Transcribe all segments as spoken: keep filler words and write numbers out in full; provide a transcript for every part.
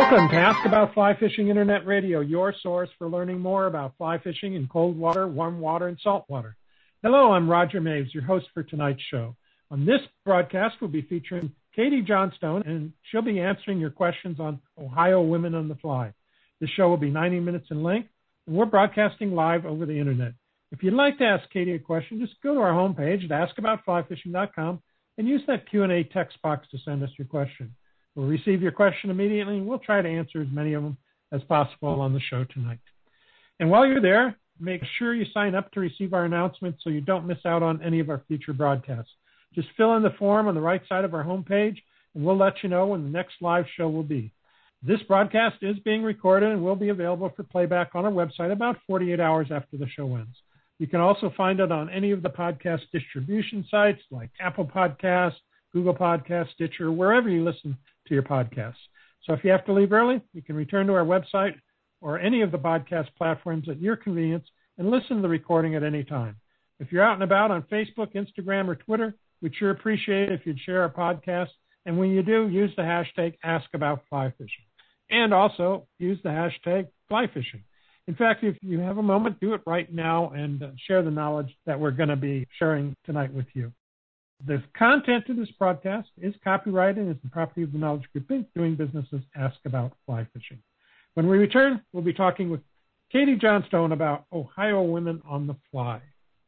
Welcome to Ask About Fly Fishing Internet Radio, your source for learning more about fly fishing in cold water, warm water, and salt water. Hello, I'm Roger Maves, your host for tonight's show. On this broadcast, we'll be featuring Katie Johnstone, and she'll be answering your questions on Ohio women on the fly. This show will be ninety minutes in length, and we're broadcasting live over the Internet. If you'd like to ask Katie a question, just go to our homepage at ask about fly fishing dot com and use that Q and A text box to send us your question. We'll receive your question immediately, and we'll try to answer as many of them as possible on the show tonight. And while you're there, make sure you sign up to receive our announcements so you don't miss out on any of our future broadcasts. Just fill in the form on the right side of our homepage, and we'll let you know when the next live show will be. This broadcast is being recorded and will be available for playback on our website about forty-eight hours after the show ends. You can also find it on any of the podcast distribution sites like Apple Podcasts, Google Podcasts, Stitcher, wherever you listen to your podcasts. So if you have to leave early, you can return to our website or any of the podcast platforms at your convenience and listen to the recording at any time. If you're out and about on Facebook, Instagram, or Twitter, we'd sure appreciate it if you'd share our podcast. And when you do, use the hashtag AskAboutFlyFishing. And also use the hashtag FlyFishing. In fact, if you have a moment, do it right now and uh, share the knowledge that we're going to be sharing tonight with you. The content of this broadcast is copyrighted and is the property of the Knowledge Group, Incorporated, doing business as Ask About Fly Fishing. When we return, we'll be talking with Katie Johnstone about Ohio women on the fly.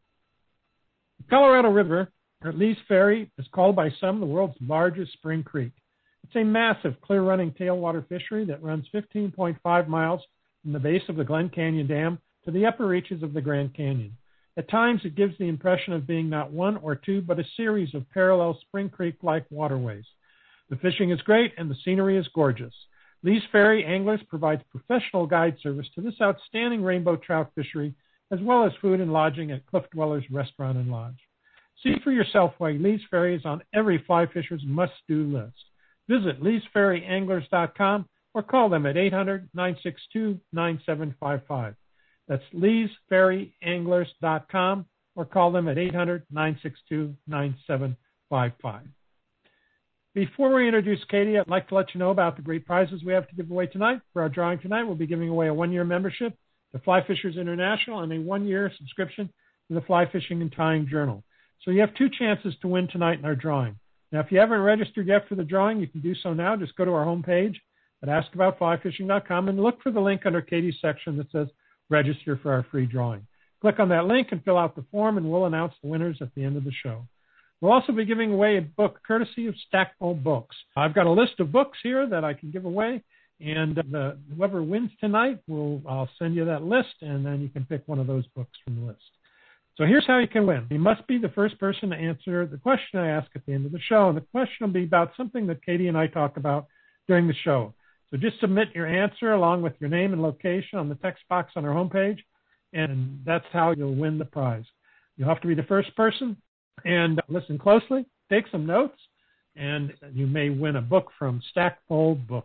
The Colorado River, or Lee's Ferry, is called by some the world's largest spring creek. It's a massive, clear-running tailwater fishery that runs fifteen point five miles from the base of the Glen Canyon Dam to the upper reaches of the Grand Canyon. At times, it gives the impression of being not one or two, but a series of parallel Spring Creek-like waterways. The fishing is great, and the scenery is gorgeous. Lee's Ferry Anglers provides professional guide service to this outstanding rainbow trout fishery, as well as food and lodging at Cliff Dwellers Restaurant and Lodge. See for yourself why Lee's Ferry is on every fly fisher's must-do list. Visit lees ferry anglers dot com or call them at eight hundred, nine six two, nine seven five five. That's lees ferry anglers dot com or call them at eight hundred, nine six two, nine seven five five. Before we introduce Katie, I'd like to let you know about the great prizes we have to give away tonight. For our drawing tonight, we'll be giving away a one-year membership to Fly Fishers International and a one-year subscription to the Fly Fishing and Tying Journal. So you have two chances to win tonight in our drawing. Now, if you haven't registered yet for the drawing, you can do so now. Just go to our homepage at ask about fly fishing dot com and look for the link under Katie's section that says register for our free drawing. Click on that link and fill out the form, and we'll announce the winners at the end of the show. We'll also be giving away a book courtesy of Stackpole Books. I've got a list of books here that I can give away, and the, whoever wins tonight, will I'll send you that list, and then you can pick one of those books from the list. So here's how you can win. You must be the first person to answer the question I ask at the end of the show, and the question will be about something that Katie and I talk about during the show. So just submit your answer along with your name and location on the text box on our homepage, and that's how you'll win the prize. You'll have to be the first person, and listen closely, take some notes, and you may win a book from Stackpole Books.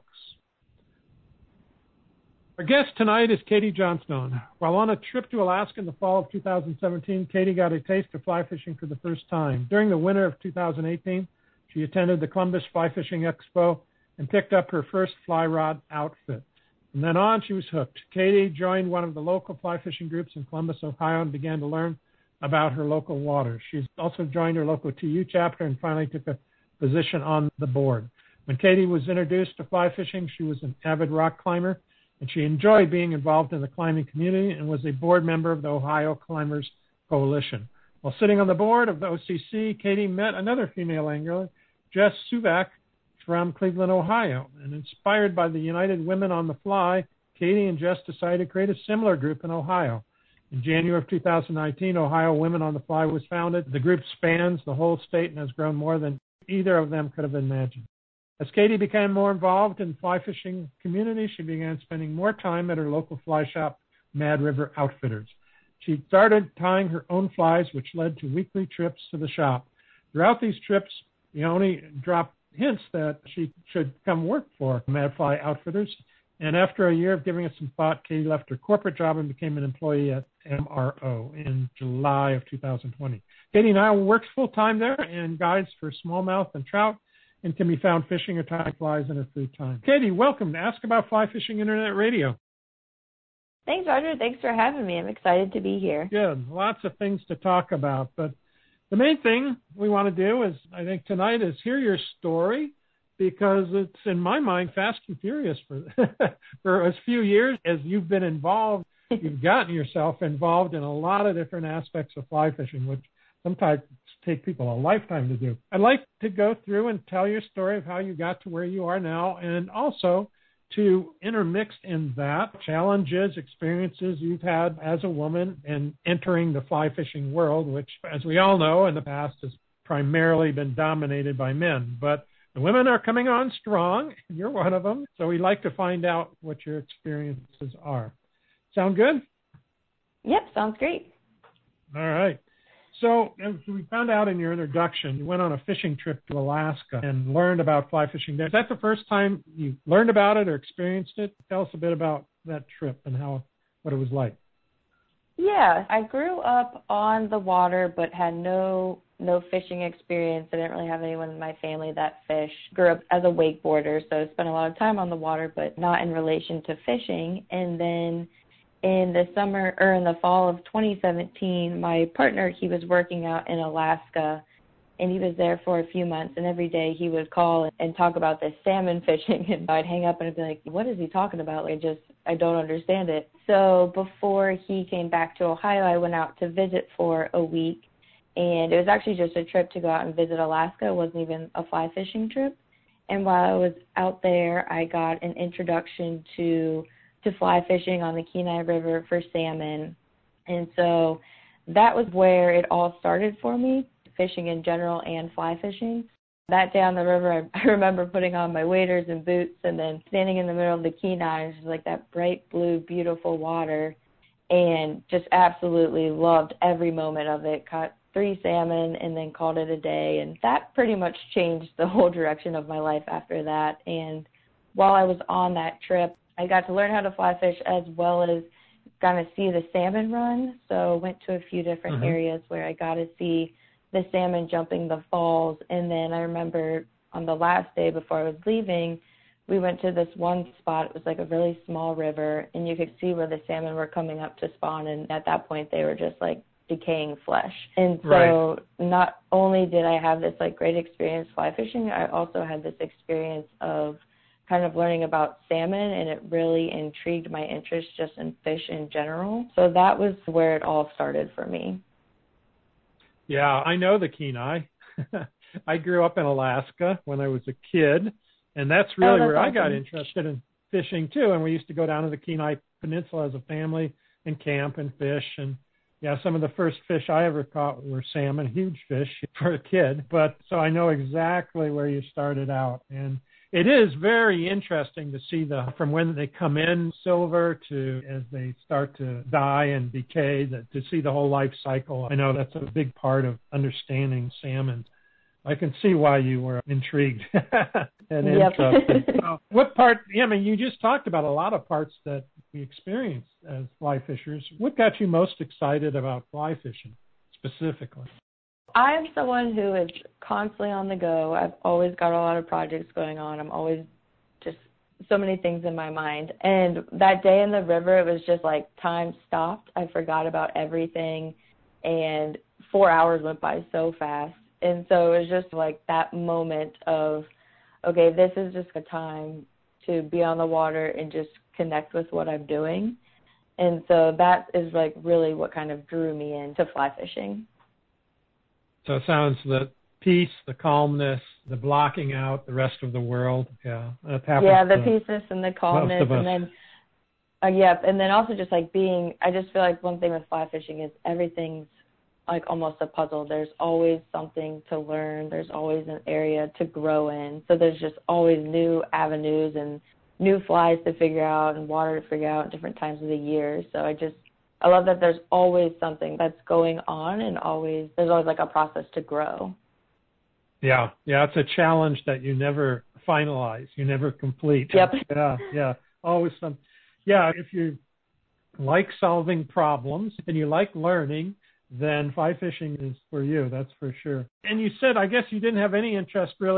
Our guest tonight is Katie Johnstone. While on a trip to Alaska in the fall of two thousand seventeen, Katie got a taste of fly fishing for the first time. During the winter of two thousand eighteen, she attended the Columbus Fly Fishing Expo and picked up her first fly rod outfit. From then on, she was hooked. Katie joined one of the local fly fishing groups in Columbus, Ohio, and began to learn about her local waters. She's also joined her local T U chapter and finally took a position on the board. When Katie was introduced to fly fishing, she was an avid rock climber, and she enjoyed being involved in the climbing community and was a board member of the Ohio Climbers Coalition. While sitting on the board of the O C C, Katie met another female angler, Jess Suvak, from Cleveland, Ohio. And inspired by the United Women on the Fly, Katie and Jess decided to create a similar group in Ohio. In January of two thousand nineteen, Ohio Women on the Fly was founded. The group spans the whole state and has grown more than either of them could have imagined. As Katie became more involved in the fly fishing community, she began spending more time at her local fly shop, Mad River Outfitters. She started tying her own flies, which led to weekly trips to the shop. Throughout these trips, Leonie dropped hints that she should come work for Mad Fly Outfitters. And after a year of giving it some thought, Katie left her corporate job and became an employee at M R O in July of two thousand twenty. Katie now works full-time there and guides for smallmouth and trout, and can be found fishing or tying flies in her free time. Katie, welcome to Ask About Fly Fishing Internet Radio. Thanks, Roger. Thanks for having me. I'm excited to be here. Good. Lots of things to talk about, but the main thing we want to do is, I think tonight, is hear your story, because it's, in my mind, fast and furious for for as few years as you've been involved. You've gotten yourself involved in a lot of different aspects of fly fishing, which sometimes take people a lifetime to do. I'd like to go through and tell your story of how you got to where you are now, and also to intermix in that challenges, experiences you've had as a woman in entering the fly fishing world, which, as we all know, in the past has primarily been dominated by men. But the women are coming on strong, and you're one of them. So we'd like to find out what your experiences are. Sound good? Yep, sounds great. All right. So, as we found out in your introduction, you went on a fishing trip to Alaska and learned about fly fishing there. Is that the first time you learned about it or experienced it? Tell us a bit about that trip and how what it was like. Yeah, I grew up on the water but had no no fishing experience. I didn't really have anyone in my family that fished. Grew up as a wakeboarder, so spent a lot of time on the water, but not in relation to fishing. And then in the summer or in the fall of twenty seventeen, my partner, he was working out in Alaska, and he was there for a few months, and every day he would call and talk about this salmon fishing, and I'd hang up and I'd be like, what is he talking about? Like, just, I don't understand it. So before he came back to Ohio, I went out to visit for a week, and it was actually just a trip to go out and visit Alaska. It wasn't even a fly fishing trip. And while I was out there, I got an introduction to to fly fishing on the Kenai River for salmon. And so that was where it all started for me, fishing in general and fly fishing. That day on the river, I, I remember putting on my waders and boots and then standing in the middle of the Kenai, just like that bright blue, beautiful water, and just absolutely loved every moment of it. Caught three salmon and then called it a day. And that pretty much changed the whole direction of my life after that. And while I was on that trip, I got to learn how to fly fish as well as kind of see the salmon run. So went to a few different mm-hmm. areas where I got to see the salmon jumping the falls. And then I remember on the last day before I was leaving, we went to this one spot. It was like a really small river, and you could see where the salmon were coming up to spawn. And at that point, they were just like decaying flesh. And so right. not only did I have this like great experience fly fishing, I also had this experience of kind of learning about salmon, and it really intrigued my interest just in fish in general. So that was where it all started for me. Yeah, I know the Kenai. I grew up in Alaska when I was a kid, and that's really oh, that's where awesome. I got interested in fishing too. And we used to go down to the Kenai Peninsula as a family and camp and fish. And yeah, some of the first fish I ever caught were salmon, huge fish for a kid. But so I know exactly where you started out. And it is very interesting to see the from when they come in silver to as they start to die and decay, that to see the whole life cycle. I know that's a big part of understanding salmon. I can see why you were intrigued and yep. interested. So what part, yeah, I mean, you just talked about a lot of parts that we experience as fly fishers. What got you most excited about fly fishing specifically? I'm someone who is constantly on the go. I've always got a lot of projects going on. I'm always just so many things in my mind. And that day in the river, it was just like time stopped. I forgot about everything, and four hours went by so fast. And so it was just like that moment of, okay, this is just a time to be on the water and just connect with what I'm doing. And so that is like really what kind of drew me into fly fishing. So it sounds the peace, the calmness, the blocking out the rest of the world. Yeah, that happens. Yeah, the peaceness and the calmness, and then uh, yeah, and then also just like being. I just feel like one thing with fly fishing is everything's like almost a puzzle. There's always something to learn. There's always an area to grow in. So there's just always new avenues and new flies to figure out and water to figure out at different times of the year. So I just. I love that there's always something that's going on, and always there's always like a process to grow. Yeah, yeah, it's a challenge that you never finalize, you never complete. Yep. Yeah, yeah, always some. Yeah, if you like solving problems and you like learning, then fly fishing is for you, that's for sure. And you said, I guess you didn't have any interest really in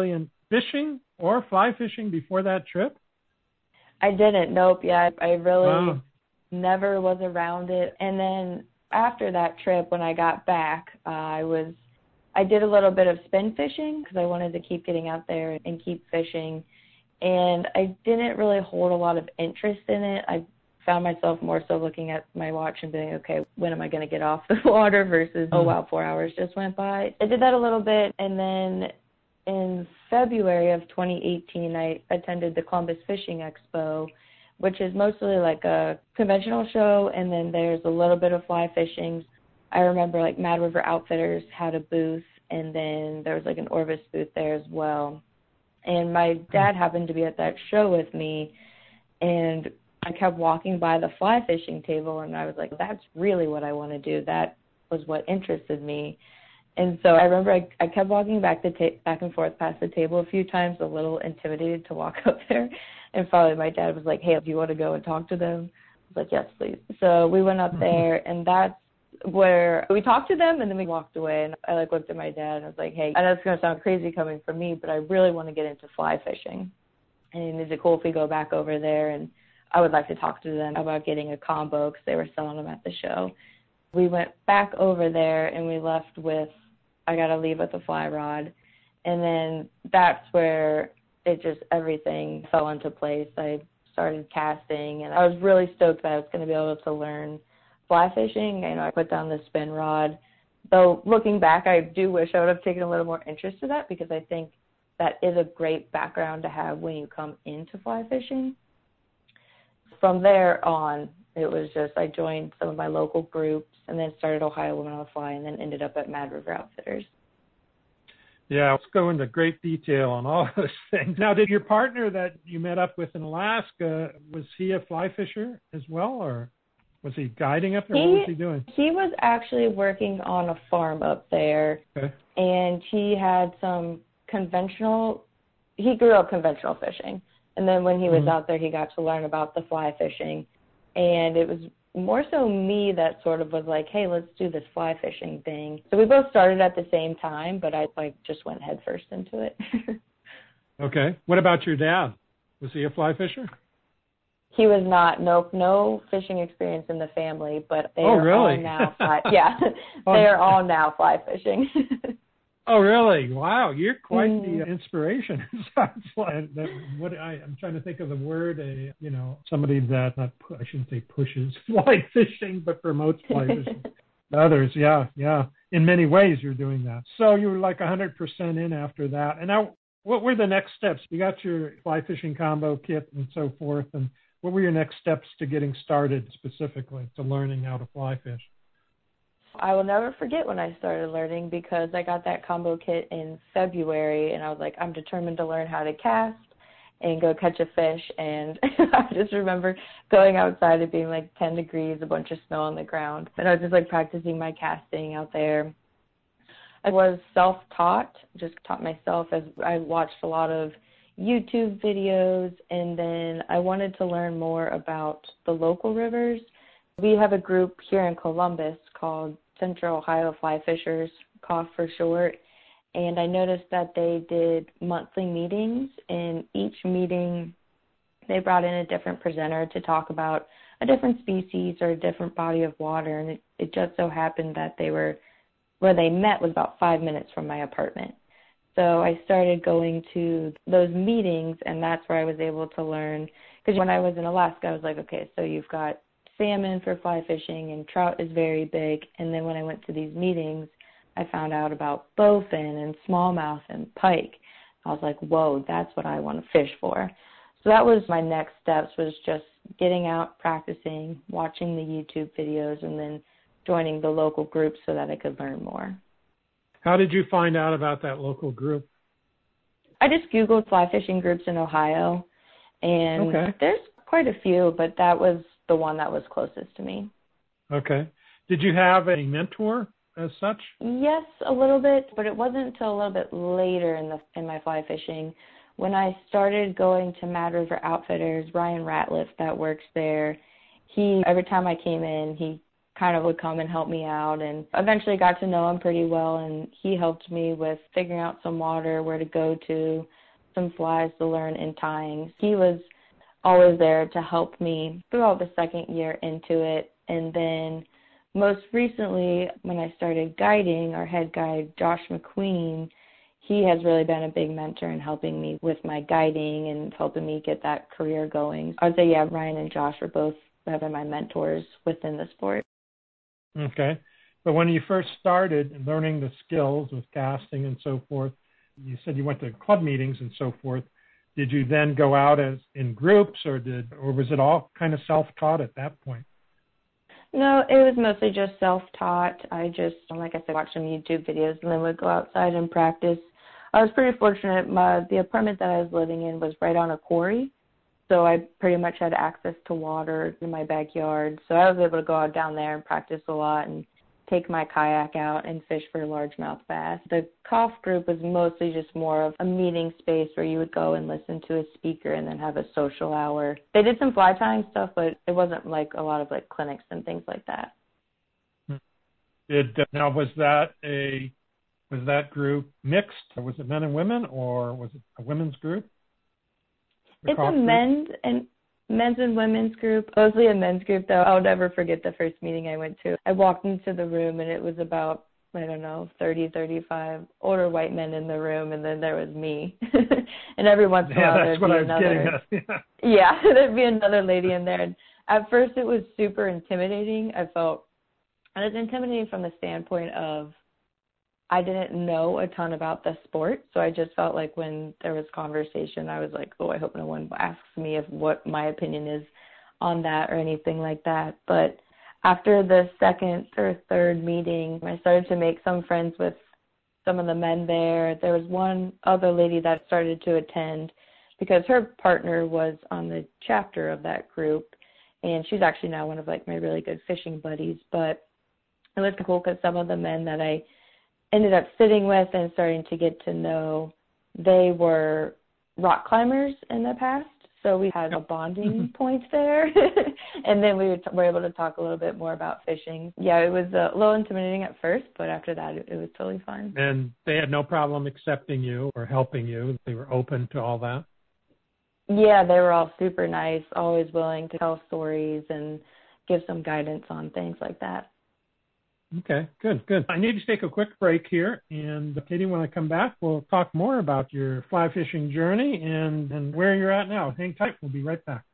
fishing or fly fishing before that trip? I didn't. Nope. Yeah, I really Wow. never was around it. And then after that trip, when I got back, uh, I was I did a little bit of spin fishing because I wanted to keep getting out there and keep fishing. And I didn't really hold a lot of interest in it. I found myself more so looking at my watch and being, okay, when am I going to get off the water versus, oh, wow, four hours just went by. I did that a little bit, and then in February of twenty eighteen, I attended the Columbus Fishing Expo, which is mostly like a conventional show, and then there's a little bit of fly fishing. I remember like Mad River Outfitters had a booth, and then there was like an Orvis booth there as well. And my dad happened to be at that show with me, and I kept walking by the fly fishing table, and I was like, that's really what I want to do. That was what interested me. And so I remember I, I kept walking back the ta- back and forth past the table a few times, a little intimidated to walk up there. And finally my dad was like, hey, do you want to go and talk to them? I was like, yes, please. So we went up there, and that's where we talked to them, and then we walked away. And I like looked at my dad, and I was like, hey, I know it's going to sound crazy coming from me, but I really want to get into fly fishing. And is it cool if we go back over there? And I would like to talk to them about getting a combo because they were selling them at the show. We went back over there, and we left with, I got to leave with a fly rod. And then that's where it just, everything fell into place. I started casting, and I was really stoked that I was going to be able to learn fly fishing. You know, I put down the spin rod. Though looking back, I do wish I would have taken a little more interest in that, because I think that is a great background to have when you come into fly fishing. From there on, it was just I joined some of my local groups, and then started Ohio Women on the Fly, and then ended up at Mad River Outfitters. Yeah, let's go into great detail on all those things. Now, did your partner that you met up with in Alaska, was he a fly fisher as well, or was he guiding up there? He, what was he doing? He was actually working on a farm up there, okay. and he had some conventional, he grew up conventional fishing. And then when he was mm-hmm. out there, he got to learn about the fly fishing. And it was more so me that sort of was like, hey, let's do this fly fishing thing. So we both started at the same time, but I like just went head first into it. Okay. What about your dad? Was he a fly fisher? He was not. Nope, no fishing experience in the family, but they oh, are really? all now fly. Yeah, they are all now fly fishing. Oh, really? Wow, you're quite mm. the inspiration. what I, I'm trying to think of the word. A, you know, somebody that not I shouldn't say pushes fly fishing, but promotes fly fishing. Others, yeah, yeah. In many ways, you're doing that. So you were like one hundred percent in after that. And now, what were the next steps? You got your fly fishing combo kit and so forth, and what were your next steps to getting started specifically to learning how to fly fish? I will never forget when I started learning, because I got that combo kit in February, and I was like, I'm determined to learn how to cast and go catch a fish. And I just remember going outside, it being like ten degrees, a bunch of snow on the ground. And I was just like practicing my casting out there. I was self-taught, just taught myself as I watched a lot of YouTube videos, and then I wanted to learn more about the local rivers. We have a group here in Columbus called Central Ohio Fly Fishers, C O F for short, and I noticed that they did monthly meetings. In each meeting, they brought in a different presenter to talk about a different species or a different body of water, and it, it just so happened that they were, where they met was about five minutes from my apartment. So I started going to those meetings, and that's where I was able to learn. Because when I was in Alaska, I was like, okay, so you've got salmon for fly fishing, and trout is very big. And then when I went to these meetings, I found out about bowfin and smallmouth and pike. I was like, whoa, that's what I want to fish for. So that was my next steps, was just getting out, practicing, watching the YouTube videos, and then joining the local group so that I could learn more. How did you find out about that local group? I just Googled fly fishing groups in Ohio, and okay. there's quite a few, but that was the one that was closest to me. Okay. Did you have a mentor as such? Yes, a little bit, but it wasn't until a little bit later in the in my fly fishing when I started going to Mad River Outfitters. Ryan Ratliff that works there, he every time I came in, he kind of would come and help me out, and eventually got to know him pretty well, and he helped me with figuring out some water, where to go to, some flies to learn in tying. He was always there to help me throughout the second year into it. And then most recently, when I started guiding, our head guide, Josh McQueen, he has really been a big mentor in helping me with my guiding and helping me get that career going. I would say, yeah, Ryan and Josh were both have been my mentors within the sport. Okay. But when you first started learning the skills with casting and so forth, you said you went to club meetings and so forth. Did you then go out as in groups, or did, or was it all kind of self-taught at that point? No, it was mostly just self-taught. I just, like I said, watched some YouTube videos and then would go outside and practice. I was pretty fortunate. My, the apartment that I was living in was right on a quarry, so I pretty much had access to water in my backyard. So I was able to go out down there and practice a lot and take my kayak out and fish for largemouth bass. The C O F group was mostly just more of a meeting space where you would go and listen to a speaker and then have a social hour. They did some fly tying stuff, but it wasn't like a lot of like clinics and things like that. Did, now, was that a was that group mixed? Was it men and women, or was it a women's group? The It's a men's and men's and women's group, mostly a men's group, though. I'll never forget the first meeting I went to. I walked into the room, and it was about, I don't know, thirty, thirty-five older white men in the room, and then there was me. And every once in a yeah, while, that's there'd what be I was another. getting at. Yeah, there'd be another lady in there. And at first, it was super intimidating. I felt, and it was intimidating from the standpoint of I didn't know a ton about the sport, so I just felt like when there was conversation, I was like, oh, I hope no one asks me if what my opinion is on that or anything like that. But after the second or third meeting, I started to make some friends with some of the men there. There was one other lady that started to attend because her partner was on the chapter of that group, and she's actually now one of like my really good fishing buddies. But it was cool because some of the men that I ended up sitting with and starting to get to know, they were rock climbers in the past, so we had a bonding point there. And then we were able to talk a little bit more about fishing. Yeah, it was a little intimidating at first, but after that, it, it was totally fun. And they had no problem accepting you or helping you. They were open to all that? Yeah, they were all super nice, always willing to tell stories and give some guidance on things like that. Okay, good, good. I need to take a quick break here, and Katie, when I come back, we'll talk more about your fly fishing journey and, and where you're at now. Hang tight, we'll be right back.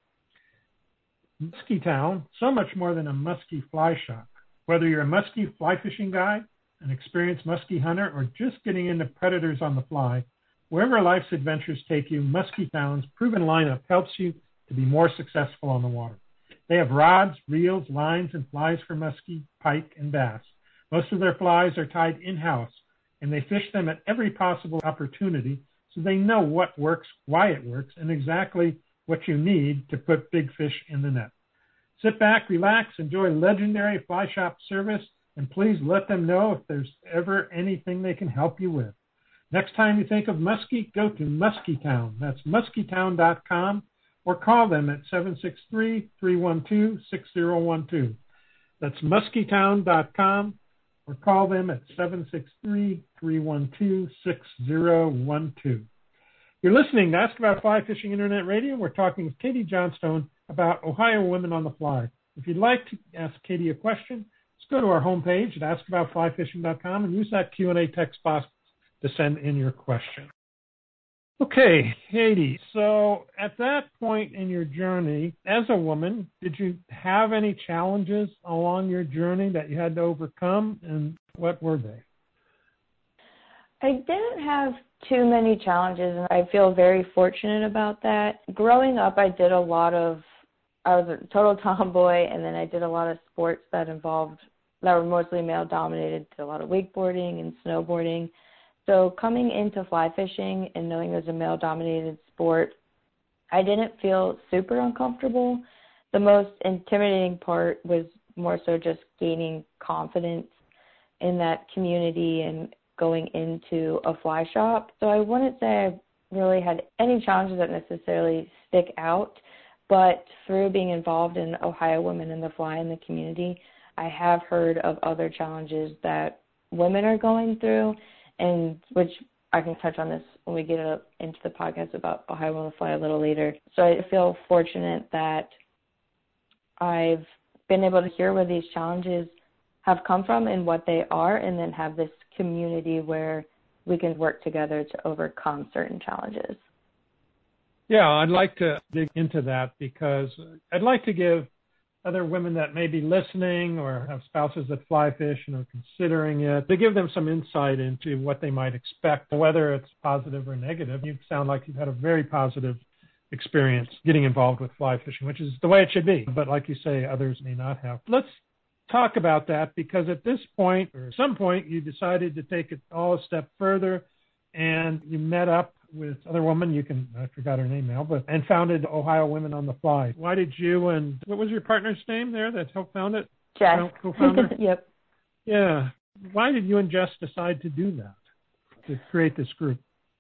Muskie Town, so much more than a muskie fly shop. Whether you're a muskie fly fishing guide, an experienced muskie hunter, or just getting into predators on the fly, wherever life's adventures take you, Muskie Town's proven lineup helps you to be more successful on the water. They have rods, reels, lines, and flies for muskie, pike, and bass. Most of their flies are tied in-house, and they fish them at every possible opportunity so they know what works, why it works, and exactly what you need to put big fish in the net. Sit back, relax, enjoy legendary fly shop service, and please let them know if there's ever anything they can help you with. Next time you think of muskie, go to Muskie Town. That's muskie town dot com. Or call them at seven six three, three one two, six zero one two. That's muskie town dot com, or call them at seven six three, three one two, six zero one two. You're listening to Ask About Fly Fishing Internet Radio. We're talking with Katie Johnstone about Ohio Women on the Fly. If you'd like to ask Katie a question, just go to our homepage at ask about fly fishing dot com and use that Q and A text box to send in your question. Okay, Katie, so at that point in your journey, as a woman, did you have any challenges along your journey that you had to overcome, and what were they? I didn't have too many challenges, and I feel very fortunate about that. Growing up, I did a lot of, I was a total tomboy, and then I did a lot of sports that involved, that were mostly male-dominated, did a lot of wakeboarding and snowboarding. So coming into fly fishing and knowing it was a male-dominated sport, I didn't feel super uncomfortable. The most intimidating part was more so just gaining confidence in that community and going into a fly shop. So I wouldn't say I really had any challenges that necessarily stick out, but through being involved in Ohio Women in the Fly in the community, I have heard of other challenges that women are going through, and which I can touch on this when we get up into the podcast about Ohio on the Fly a little later. So I feel fortunate that I've been able to hear where these challenges have come from and what they are, and then have this community where we can work together to overcome certain challenges. Yeah, I'd like to dig into that because I'd like to give other women that may be listening or have spouses that fly fish and are considering it, to give them some insight into what they might expect, whether it's positive or negative. You sound like you've had a very positive experience getting involved with fly fishing, which is the way it should be. But like you say, others may not have. Let's talk about that, because at this point, or some point, you decided to take it all a step further, and you met up with other women. You can, I forgot her name now, but, and founded Ohio Women on the Fly. Why did you and, what was your partner's name there that helped found it? Jess. Co-founder? Yep. Yeah. Why did you and Jess decide to do that, to create this group?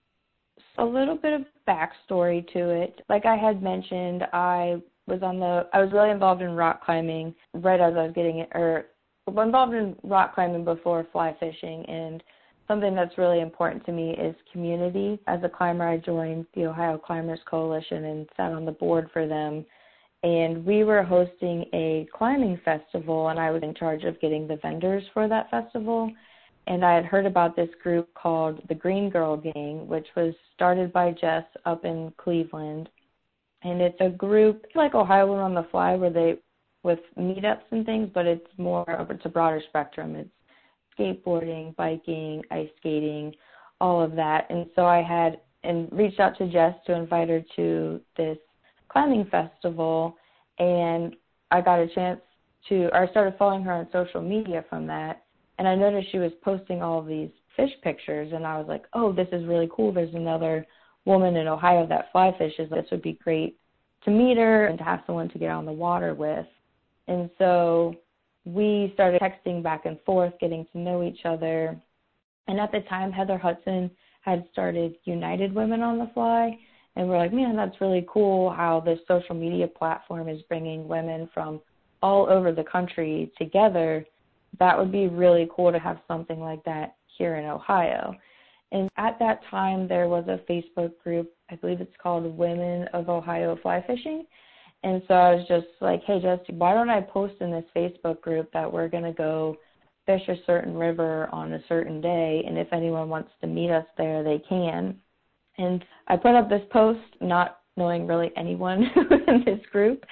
A little bit of backstory to it. Like I had mentioned, I was on the, I was really involved in rock climbing right as I was getting it, or involved in rock climbing before fly fishing. And something that's really important to me is community. As a climber, I joined the Ohio Climbers Coalition and sat on the board for them. And we were hosting a climbing festival, and I was in charge of getting the vendors for that festival. And I had heard about this group called the Green Girl Gang, which was started by Jess up in Cleveland. And it's a group like Ohio Women on the Fly, where they, with meetups and things, but it's more, it's a broader spectrum. It's skateboarding, biking, ice skating, all of that. And so I had and reached out to Jess to invite her to this climbing festival, and I got a chance to, or I started following her on social media from that, and I noticed she was posting all of these fish pictures, and I was like, oh, this is really cool. There's another woman in Ohio that fly fishes. This would be great to meet her and to have someone to get on the water with. And so we started texting back and forth, getting to know each other. And at the time, Heather Hudson had started United Women on the Fly. And we're like, man, that's really cool how this social media platform is bringing women from all over the country together. That would be really cool to have something like that here in Ohio. And at that time, there was a Facebook group, I believe it's called Women of Ohio Fly Fishing. And so I was just like, hey, Jesse, why don't I post in this Facebook group that we're going to go fish a certain river on a certain day, and if anyone wants to meet us there, they can. And I put up this post not knowing really anyone in this group,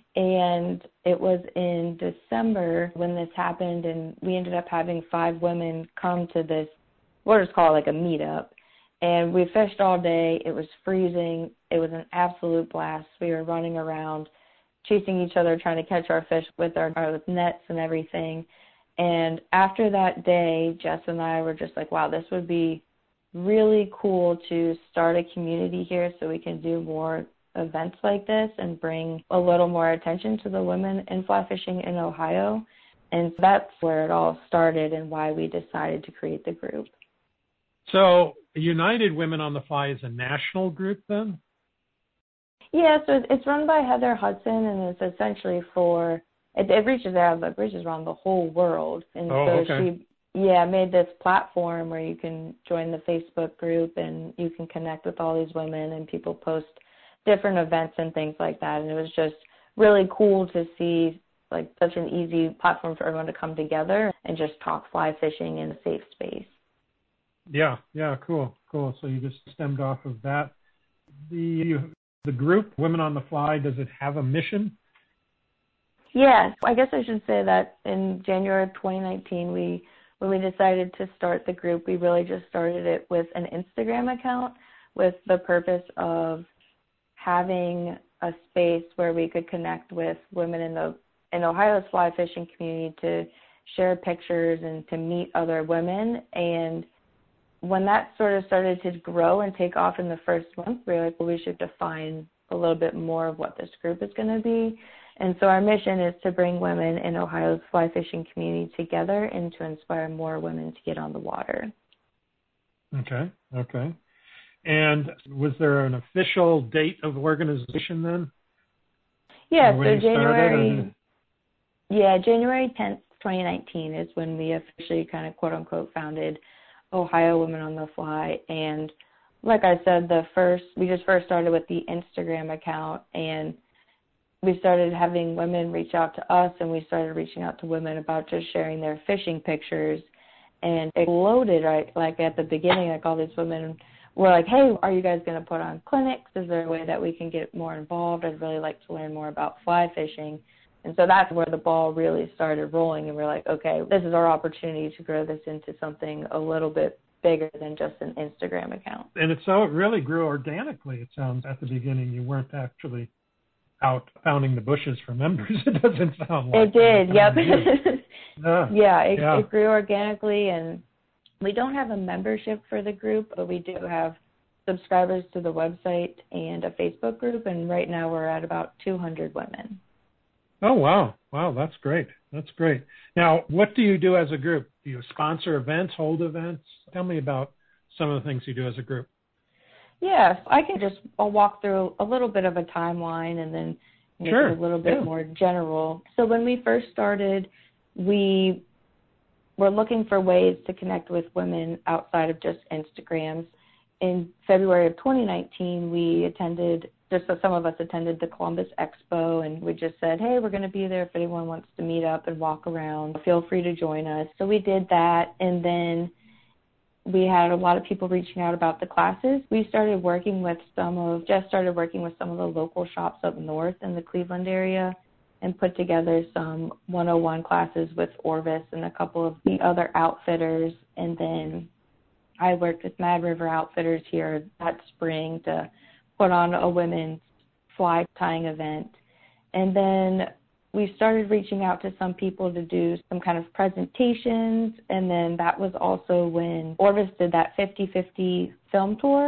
and it was in December when this happened, and we ended up having five women come to this, what is called like a meetup. And we fished all day. It was freezing. It was an absolute blast. We were running around, chasing each other, trying to catch our fish with our, our with nets and everything. And after that day, Jess and I were just like, wow, this would be really cool to start a community here so we can do more events like this and bring a little more attention to the women in fly fishing in Ohio. And that's where it all started and why we decided to create the group. So United Women on the Fly is a national group then? Yeah, so it's run by Heather Hudson, and it's essentially for, it, it reaches out, it reaches around the whole world. And oh, so okay. she, yeah, made this platform where you can join the Facebook group and you can connect with all these women, and people post different events and things like that. And it was just really cool to see like such an easy platform for everyone to come together and just talk fly fishing in a safe space. Yeah, yeah, cool, cool. So you just stemmed off of that. The the group, Women on the Fly, does it have a mission? Yes, I guess I should say that in January of twenty nineteen, we when we decided to start the group, we really just started it with an Instagram account with the purpose of having a space where we could connect with women in the in Ohio's fly fishing community to share pictures and to meet other women. And when that sort of started to grow and take off in the first month, we were like, well, we should define a little bit more of what this group is going to be. And so our mission is to bring women in Ohio's fly fishing community together and to inspire more women to get on the water. Okay, okay. And was there an official date of organization then? Yeah, so January, started, yeah, January tenth, twenty nineteen is when we officially kind of quote unquote founded Ohio Women on the Fly. And like I said, the first, we just first started with the Instagram account, and we started having women reach out to us, and we started reaching out to women about just sharing their fishing pictures. And it exploded, right? Like at the beginning, like all these women were like, hey, are you guys going to put on clinics? Is there a way that we can get more involved? I'd really like to learn more about fly fishing. And so that's where the ball really started rolling, and we're like, okay, this is our opportunity to grow this into something a little bit bigger than just an Instagram account. And it's so it really grew organically, it sounds. At the beginning, you weren't actually out pounding the bushes for members. It doesn't sound like it did. Yep. yeah, yeah, it, yeah. it grew organically, and we don't have a membership for the group, but we do have subscribers to the website and a Facebook group, and right now we're at about two hundred women. Oh, wow. Wow, that's great. That's great. Now, what do you do as a group? Do you sponsor events, hold events? Tell me about some of the things you do as a group. Yes, I can just I'll walk through a little bit of a timeline and then make sure. it a little bit yeah. more general. So when we first started, we were looking for ways to connect with women outside of just Instagrams. In February of twenty nineteen, we attended, just so some of us attended the Columbus Expo, and we just said, hey, we're going to be there if anyone wants to meet up and walk around. Feel free to join us. So we did that, and then we had a lot of people reaching out about the classes. We started working with some of, just started working with some of the local shops up north in the Cleveland area and put together some one oh one classes with Orvis and a couple of the other outfitters. And then I worked with Mad River Outfitters here that spring to put on a women's fly tying event. And then we started reaching out to some people to do some kind of presentations, and then that was also when Orvis did that fifty-fifty film tour.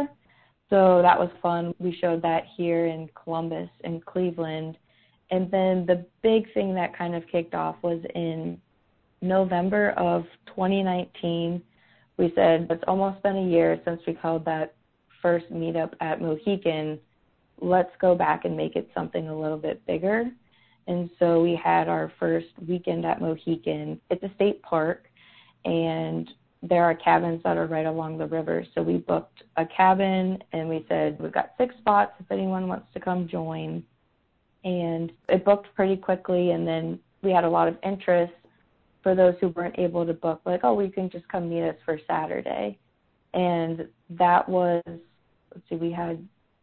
So that was fun. We showed that here in Columbus and Cleveland. And then the big thing that kind of kicked off was in November of twenty nineteen. We said, it's almost been a year since we held that first meetup at Mohican. Let's go back and make it something a little bit bigger. And so we had our first weekend at Mohican. It's a state park, and there are cabins that are right along the river. So we booked a cabin, and we said, we've got six spots if anyone wants to come join. And it booked pretty quickly, and then we had a lot of interest for those who weren't able to book, like, oh, we can just come meet us for Saturday. And that was, let's see, we had,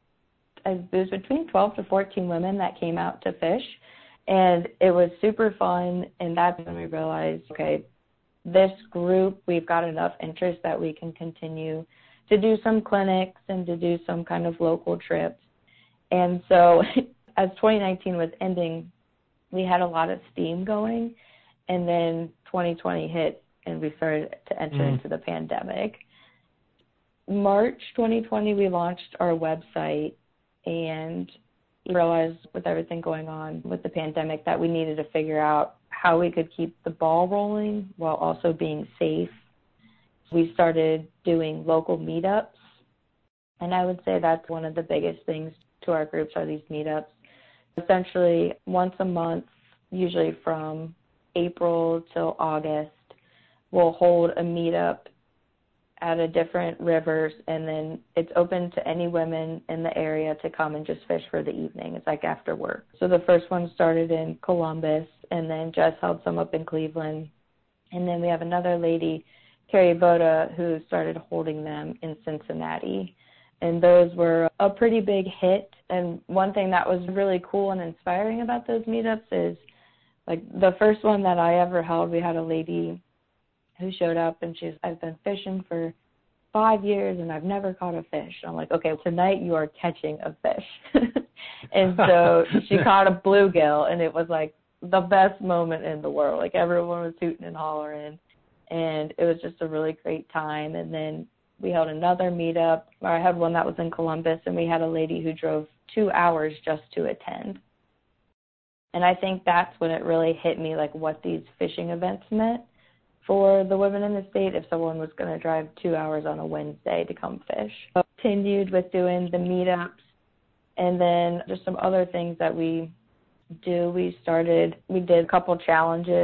it was between twelve to fourteen women that came out to fish. And it was super fun, and that's when we realized, okay, this group, we've got enough interest that we can continue to do some clinics and to do some kind of local trips. And so as twenty nineteen was ending, we had a lot of steam going, and then twenty twenty hit, and we started to enter mm. into the pandemic. March twenty twenty, we launched our website, and realized with everything going on with the pandemic that we needed to figure out how we could keep the ball rolling while also being safe. We started doing local meetups, and I would say that's one of the biggest things to our groups are these meetups. Essentially, once a month, usually from April till August, we'll hold a meetup at a different rivers, and then it's open to any women in the area to come and just fish for the evening. It's like after work. So the first one started in Columbus, and then Jess held some up in Cleveland. And then we have another lady, Carrie Voda, who started holding them in Cincinnati. And those were a pretty big hit. And one thing that was really cool and inspiring about those meetups is, like, the first one that I ever held, we had a lady who showed up, and she's, I've been fishing for five years, and I've never caught a fish. And I'm like, okay, tonight you are catching a fish. And so she caught a bluegill, and it was like the best moment in the world. Like, everyone was hooting and hollering, and it was just a really great time. And then we held another meetup, or I had one that was in Columbus, and we had a lady who drove two hours just to attend. And I think that's when it really hit me, like, what these fishing events meant for the women in the state if someone was going to drive two hours on a Wednesday to come fish. So continued with doing the meetups, and then just some other things that we do. We started, we did a couple challenges,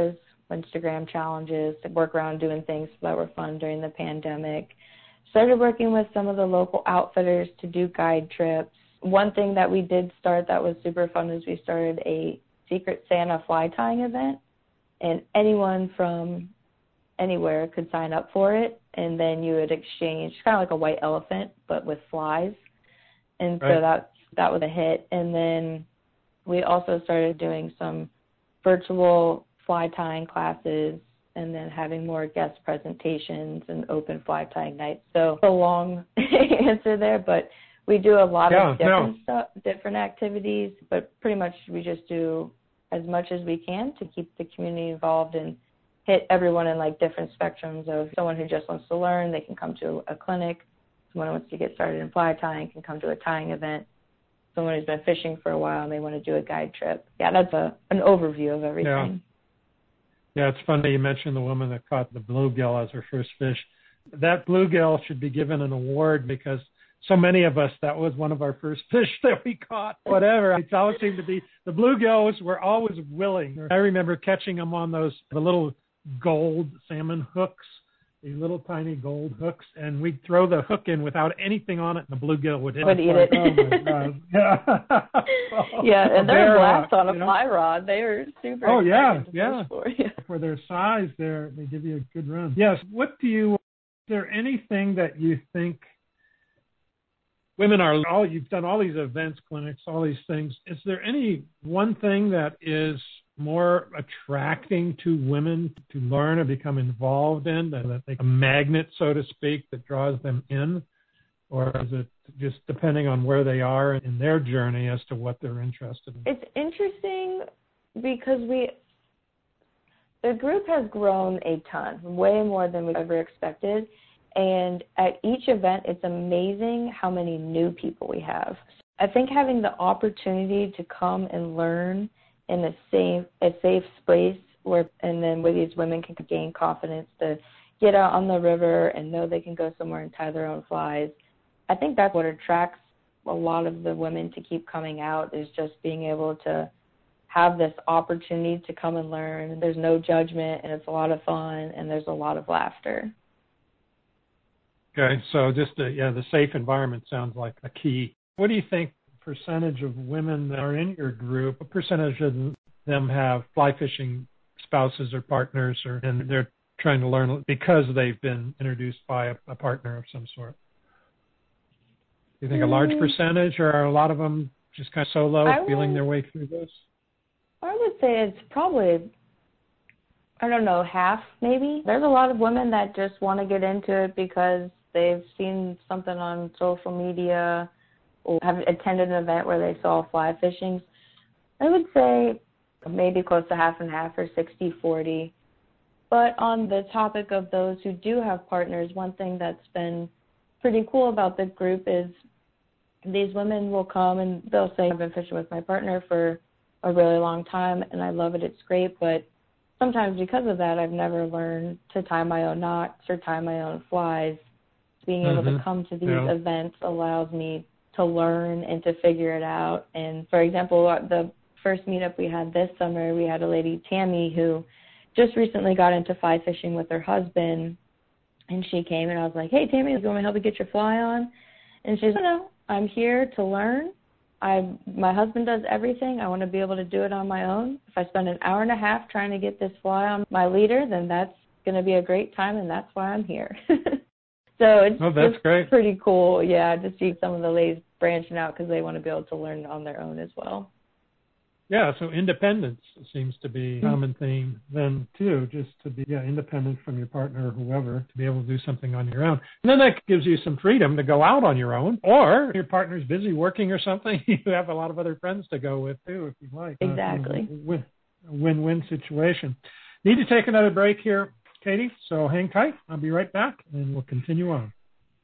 Instagram challenges to work around doing things that were fun during the pandemic. Started working with some of the local outfitters to do guide trips. One thing that we did start that was super fun is we started a Secret Santa fly tying event, and anyone from anywhere could sign up for it, and then you would exchange, kind of like a white elephant, but with flies. And right. so that, that was a hit. And then we also started doing some virtual fly tying classes, and then having more guest presentations and open fly tying nights. So a long answer there, but we do a lot yeah, of different no. stuff, different activities, but pretty much we just do as much as we can to keep the community involved and hit everyone in like different spectrums of someone who just wants to learn, they can come to a clinic. Someone who wants to get started in fly tying can come to a tying event. Someone who's been fishing for a while and they want to do a guide trip. Yeah, that's a, an overview of everything. Yeah. Yeah, it's funny you mentioned the woman that caught the bluegill as her first fish. That bluegill should be given an award because so many of us, that was one of our first fish that we caught, whatever. It always seemed to be, the bluegills were always willing. I remember catching them on those the little gold salmon hooks, these little tiny gold hooks, and we'd throw the hook in without anything on it, and the bluegill would hit would it. Eat it. Oh, my God. Yeah, so, yeah and they're blast on a fly know? rod. They are super Oh, yeah, yeah. For, yeah. For their size, they're, they give you a good run. Yes, what do you, is there anything that you think women are, all you've done all these events, clinics, all these things, is there any one thing that is more attracting to women to learn or become involved in, that, that they, a magnet, so to speak, that draws them in? Or is it just depending on where they are in their journey as to what they're interested in? It's interesting because we, the group has grown a ton, way more than we ever expected. And at each event, it's amazing how many new people we have. I think having the opportunity to come and learn in a safe, a safe space where, and then where these women can gain confidence to get out on the river and know they can go somewhere and tie their own flies. I think that's what attracts a lot of the women to keep coming out, is just being able to have this opportunity to come and learn. There's no judgment, and it's a lot of fun, and there's a lot of laughter. Okay, so just the, yeah, the safe environment sounds like a key. What do you think percentage of women that are in your group, what percentage of them have fly fishing spouses or partners, or and they're trying to learn because they've been introduced by a, a partner of some sort? Do you think mm. a large percentage, or are a lot of them just kind of solo, I feeling would, their way through this? I would say it's probably, I don't know, half maybe. There's a lot of women that just want to get into it because they've seen something on social media or have attended an event where they saw fly fishing. I would say maybe close to half and half, or sixty forty. But on the topic of those who do have partners, one thing that's been pretty cool about the group is these women will come and they'll say, I've been fishing with my partner for a really long time and I love it, it's great, but sometimes because of that, I've never learned to tie my own knots or tie my own flies. Being able mm-hmm. to come to these yeah. events allows me to learn and to figure it out. And, for example, the first meetup we had this summer, we had a lady, Tammy, who just recently got into fly fishing with her husband. And she came, and I was like, hey, Tammy, do you want me to help you get your fly on? And she's like, no, I'm here to learn. I, my husband does everything. I want to be able to do it on my own. If I spend an hour and a half trying to get this fly on my leader, then that's going to be a great time, and that's why I'm here. So it's oh, that's just great. Pretty cool, yeah, to see some of the ladies branching out because they want to be able to learn on their own as well. Yeah, so independence seems to be a common theme then, too, just to be yeah, independent from your partner or whoever, to be able to do something on your own. And then that gives you some freedom to go out on your own, or if your partner's busy working or something, you have a lot of other friends to go with, too, if you like. Exactly. Uh, win, a win-win situation. Need to take another break here, Katie, so hang tight. I'll be right back, and we'll continue on.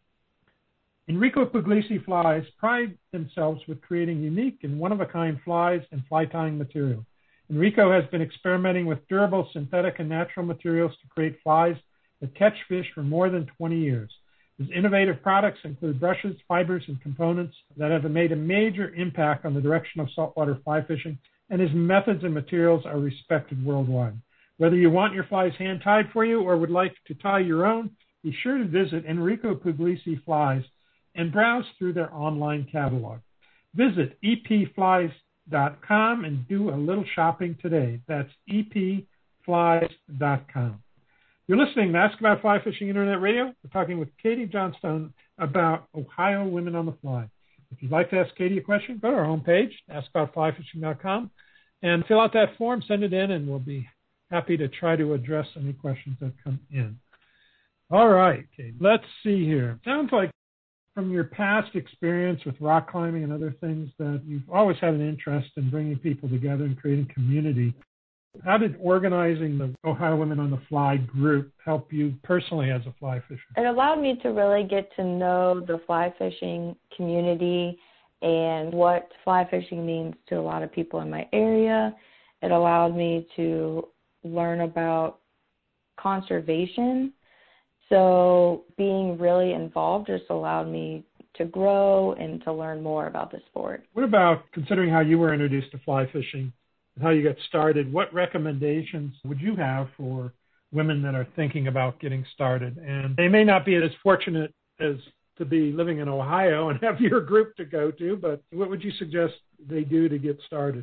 Enrico Puglisi Flies pride themselves with creating unique and one-of-a-kind flies and fly-tying material. Enrico has been experimenting with durable synthetic and natural materials to create flies that catch fish for more than twenty years. His innovative products include brushes, fibers, and components that have made a major impact on the direction of saltwater fly fishing, and his methods and materials are respected worldwide. Whether you want your flies hand-tied for you or would like to tie your own, be sure to visit Enrico Puglisi Flies and browse through their online catalog. Visit e p flies dot com and do a little shopping today. That's e p flies dot com. You're listening to Ask About Fly Fishing Internet Radio. We're talking with Katie Johnstone about Ohio Women on the Fly. If you'd like to ask Katie a question, go to our homepage, ask about fly fishing dot com, and fill out that form, send it in, and we'll be happy to try to address any questions that come in. All right, Katie, let's see here. Sounds like from your past experience with rock climbing and other things that you've always had an interest in bringing people together and creating community. How did organizing the Ohio Women on the Fly group help you personally as a fly fisher? It allowed me to really get to know the fly fishing community and what fly fishing means to a lot of people in my area. It allowed me to learn about conservation. So being really involved just allowed me to grow and to learn more about the sport. What about, considering how you were introduced to fly fishing and how you got started, what recommendations would you have for women that are thinking about getting started? And they may not be as fortunate as to be living in Ohio and have your group to go to, but what would you suggest they do to get started?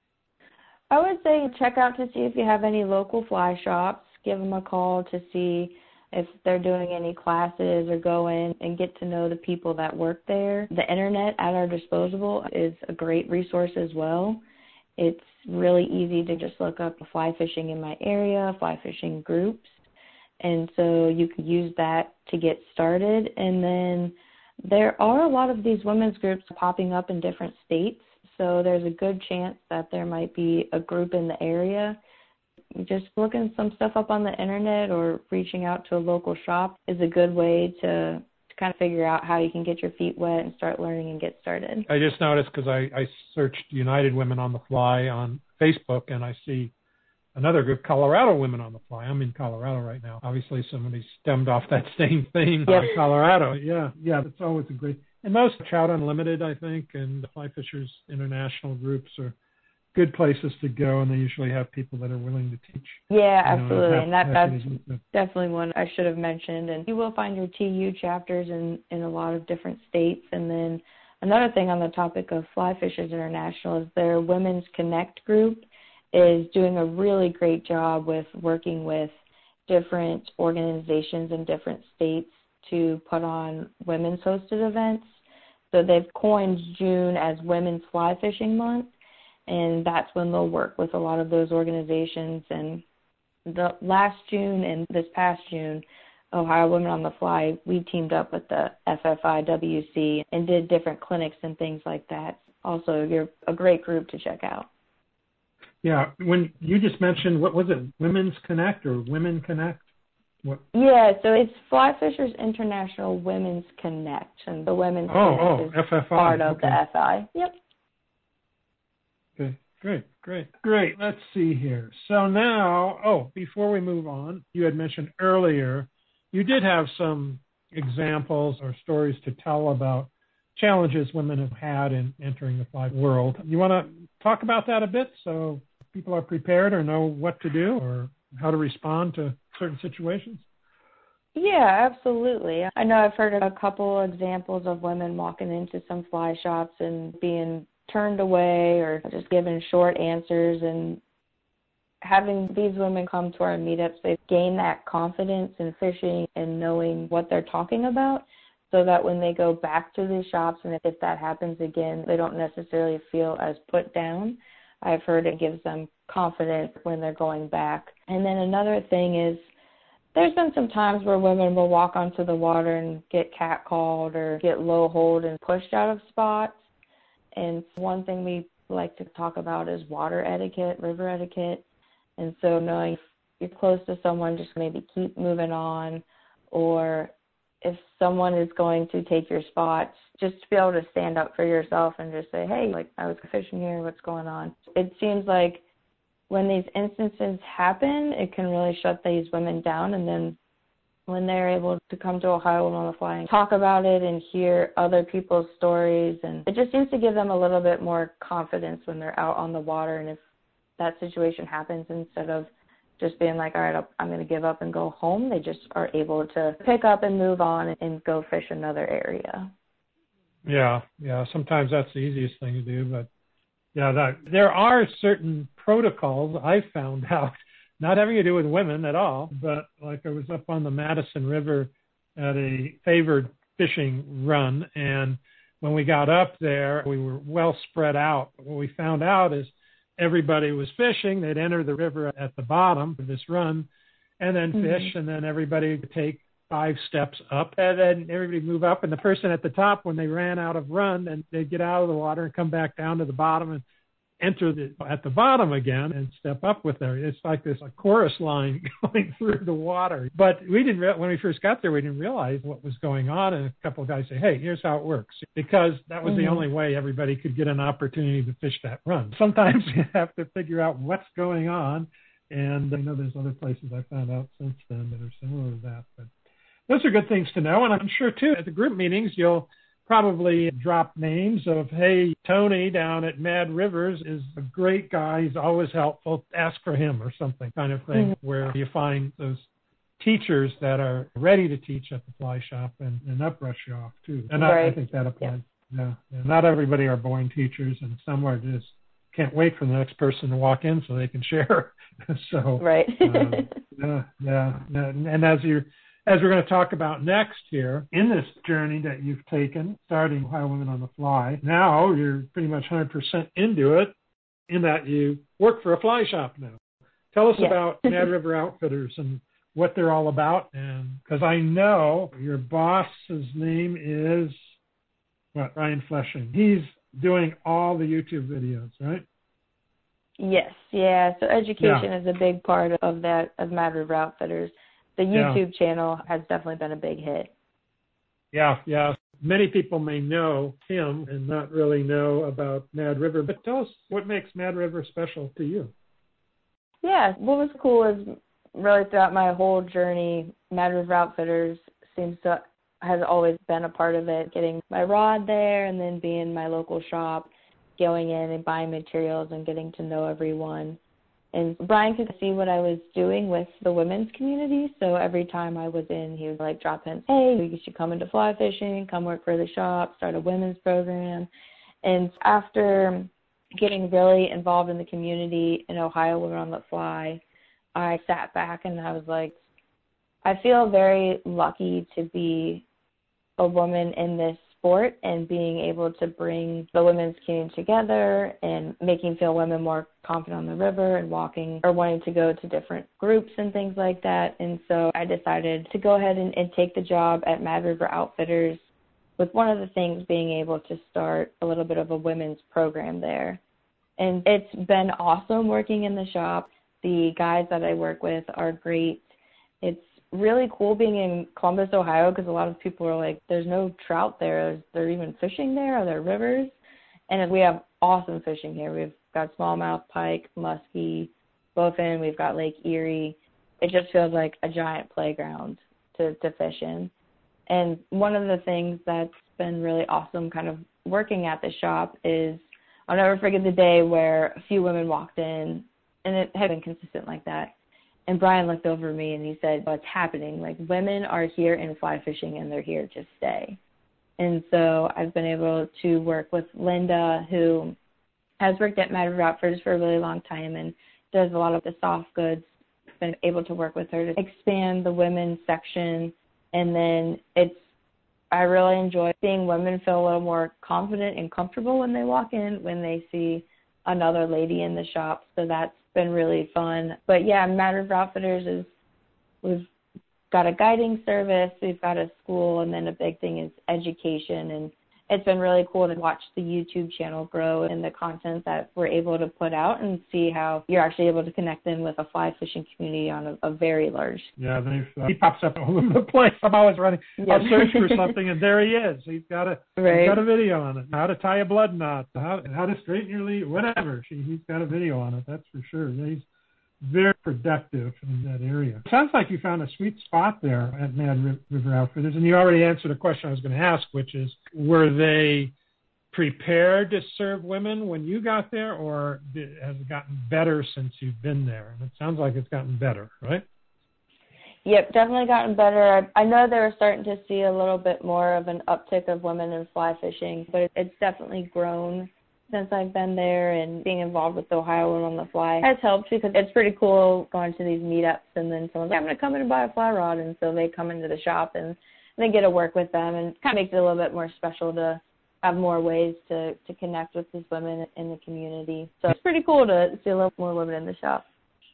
I would say check out to see if you have any local fly shops. Give them a call to see if they're doing any classes, or go in and get to know the people that work there. The internet at our disposal is a great resource as well. It's really easy to just look up fly fishing in my area, fly fishing groups, and so you can use that to get started. And then there are a lot of these women's groups popping up in different states, so there's a good chance that there might be a group in the area. Just looking some stuff up on the internet or reaching out to a local shop is a good way to, to kind of figure out how you can get your feet wet and start learning and get started. I just noticed because I, I searched United Women on the Fly on Facebook, and I see another group, Colorado Women on the Fly. I'm in Colorado right now. Obviously, somebody stemmed off that same thing yep. in Colorado. Yeah, yeah, it's always a great. And most Trout Unlimited, I think, and the Fly Fishers International groups are good places to go, and they usually have people that are willing to teach. Yeah, you know, absolutely, have, and that, that's to... definitely one I should have mentioned. And you will find your T U chapters in, in a lot of different states. And then another thing on the topic of Fly Fishers International is their Women's Connect group is doing a really great job with working with different organizations in different states to put on women's hosted events. So they've coined June as Women's Fly Fishing Month, and that's when they'll work with a lot of those organizations. And the last June and this past June, Ohio Women on the Fly, we teamed up with the F F I W C and did different clinics and things like that. Also, you're a great group to check out. Yeah, when you just mentioned, what was it, Women's Connect or Women Connect? What? Yeah, so it's Fly Fishers International Women's Connect, and the Women's oh, Connect oh, is F F I. part of okay. the F I. Yep. Okay, great, great, great. Let's see here. So now, oh, before we move on, you had mentioned earlier, you did have some examples or stories to tell about challenges women have had in entering the fly world. You want to talk about that a bit so people are prepared or know what to do or how to respond to certain situations? Yeah, absolutely. I know I've heard a couple examples of women walking into some fly shops and being turned away or just given short answers, and having these women come to our meetups, they've gained that confidence in fishing and knowing what they're talking about, so that when they go back to these shops, and if that happens again, they don't necessarily feel as put down. I've heard it gives them confidence when they're going back. And then another thing is, there's been some times where women will walk onto the water and get catcalled or get low-holed and pushed out of spots. And one thing we like to talk about is water etiquette, river etiquette. And so knowing if you're close to someone, just maybe keep moving on, or if someone is going to take your spots, just to be able to stand up for yourself and just say, hey, like, I was fishing here, what's going on? It seems like when these instances happen, it can really shut these women down. And then when they're able to come to Ohio Women on the Fly and talk about it and hear other people's stories, and it just seems to give them a little bit more confidence when they're out on the water. And if that situation happens, instead of just being like, all right, I'm going to give up and go home. They just are able to pick up and move on and go fish another area. Yeah, yeah. Sometimes that's the easiest thing to do, but yeah, that, there are certain protocols I found out, not having to do with women at all, but like I was up on the Madison River at a favored fishing run, and when we got up there, we were well spread out. What we found out is everybody was fishing. They'd enter the river at the bottom of this run and then mm-hmm. fish, and then everybody would take five steps up, and then everybody move up, and the person at the top, when they ran out of run, and they'd get out of the water and come back down to the bottom and enter the, at the bottom again and step up with her. It's like this a chorus line going through the water. But we didn't re- when we first got there, we didn't realize what was going on. And a couple of guys say, "Hey, here's how it works," because that was mm-hmm. the only way everybody could get an opportunity to fish that run. Sometimes you have to figure out what's going on. And I know there's other places I found out since then that are similar to that. But those are good things to know. And I'm sure, too, at the group meetings, you'll probably drop names of, hey, Tony down at Mad Rivers is a great guy. He's always helpful. Ask for him or something kind of thing, mm-hmm. where you find those teachers that are ready to teach at the fly shop and, and uprush you off, too. And right. I, I think that applies. Yeah. Yeah. Yeah. Not everybody are born teachers, and some are just can't wait for the next person to walk in so they can share. so, right. um, yeah, yeah. And as you As we're going to talk about next here, in this journey that you've taken, starting Ohio Women on the Fly, now you're pretty much one hundred percent into it, in that you work for a fly shop now. Tell us yes. about Mad River Outfitters and what they're all about. And because I know your boss's name is, what, Ryan Fleshing. He's doing all the YouTube videos, right? Yes, yeah. So education yeah. is a big part of that, of Mad River Outfitters. The YouTube yeah. channel has definitely been a big hit. Yeah, yeah. Many people may know him and not really know about Mad River, but tell us what makes Mad River special to you. Yeah, what was cool is really throughout my whole journey, Mad River Outfitters seems to has always been a part of it, getting my rod there and then being my local shop, going in and buying materials and getting to know everyone. And Brian could see what I was doing with the women's community, so every time I was in, he would like drop in, hey, you should come into fly fishing, come work for the shop, start a women's program. And after getting really involved in the community in Ohio Women on the Fly, I sat back and I was like, I feel very lucky to be a woman in this sport and being able to bring the women's community together and making feel women more confident on the river and walking or wanting to go to different groups and things like that. And so I decided to go ahead and, and take the job at Mad River Outfitters, with one of the things being able to start a little bit of a women's program there. And it's been awesome working in the shop. The guys that I work with are great. It's really cool being in Columbus, Ohio, because a lot of people are like, there's no trout there. Is there even fishing there? Are there rivers? And we have awesome fishing here. We've got smallmouth, pike, muskie, bowfin. We've got Lake Erie. It just feels like a giant playground to, to fish in. And one of the things that's been really awesome kind of working at the shop is I'll never forget the day where a few women walked in, and it had been consistent like that. And Brian looked over at me and he said, what's happening? Like, women are here in fly fishing and they're here to stay. And so I've been able to work with Linda, who has worked at Mad River Outfitters for a really long time and does a lot of the soft goods. Been able to work with her to expand the women's section. And then it's, I really enjoy seeing women feel a little more confident and comfortable when they walk in, when they see another lady in the shop. So that's been really fun. But yeah, Mad River Outfitters is, we've got a guiding service, we've got a school, and then a big thing is education. And it's been really cool to watch the YouTube channel grow and the content that we're able to put out and see how you're actually able to connect in with a fly fishing community on a, a very large. Yeah, they've, uh, he pops up all over the place. I'm always running. Yep. I'll search for something, and there he is. He's got a right. he's got a video on it. How to tie a blood knot, how, how to straighten your lead, whatever. She, he's got a video on it, that's for sure. Yeah, he's very productive in that area. Sounds like you found a sweet spot there at Mad River Outfitters, and you already answered a question I was going to ask, which is, were they prepared to serve women when you got there, or has it gotten better since you've been there? And it sounds like it's gotten better, right? Yep, definitely gotten better. I, I know they were starting to see a little bit more of an uptick of women in fly fishing, but it, it's definitely grown since I've been there, and being involved with Ohio Women on the Fly has helped because it's pretty cool going to these meetups and then someone's like, I'm going to come in and buy a fly rod, and so they come into the shop and they get to work with them, and it kind of makes it a little bit more special to have more ways to, to connect with these women in the community. So it's pretty cool to see a little more women in the shop.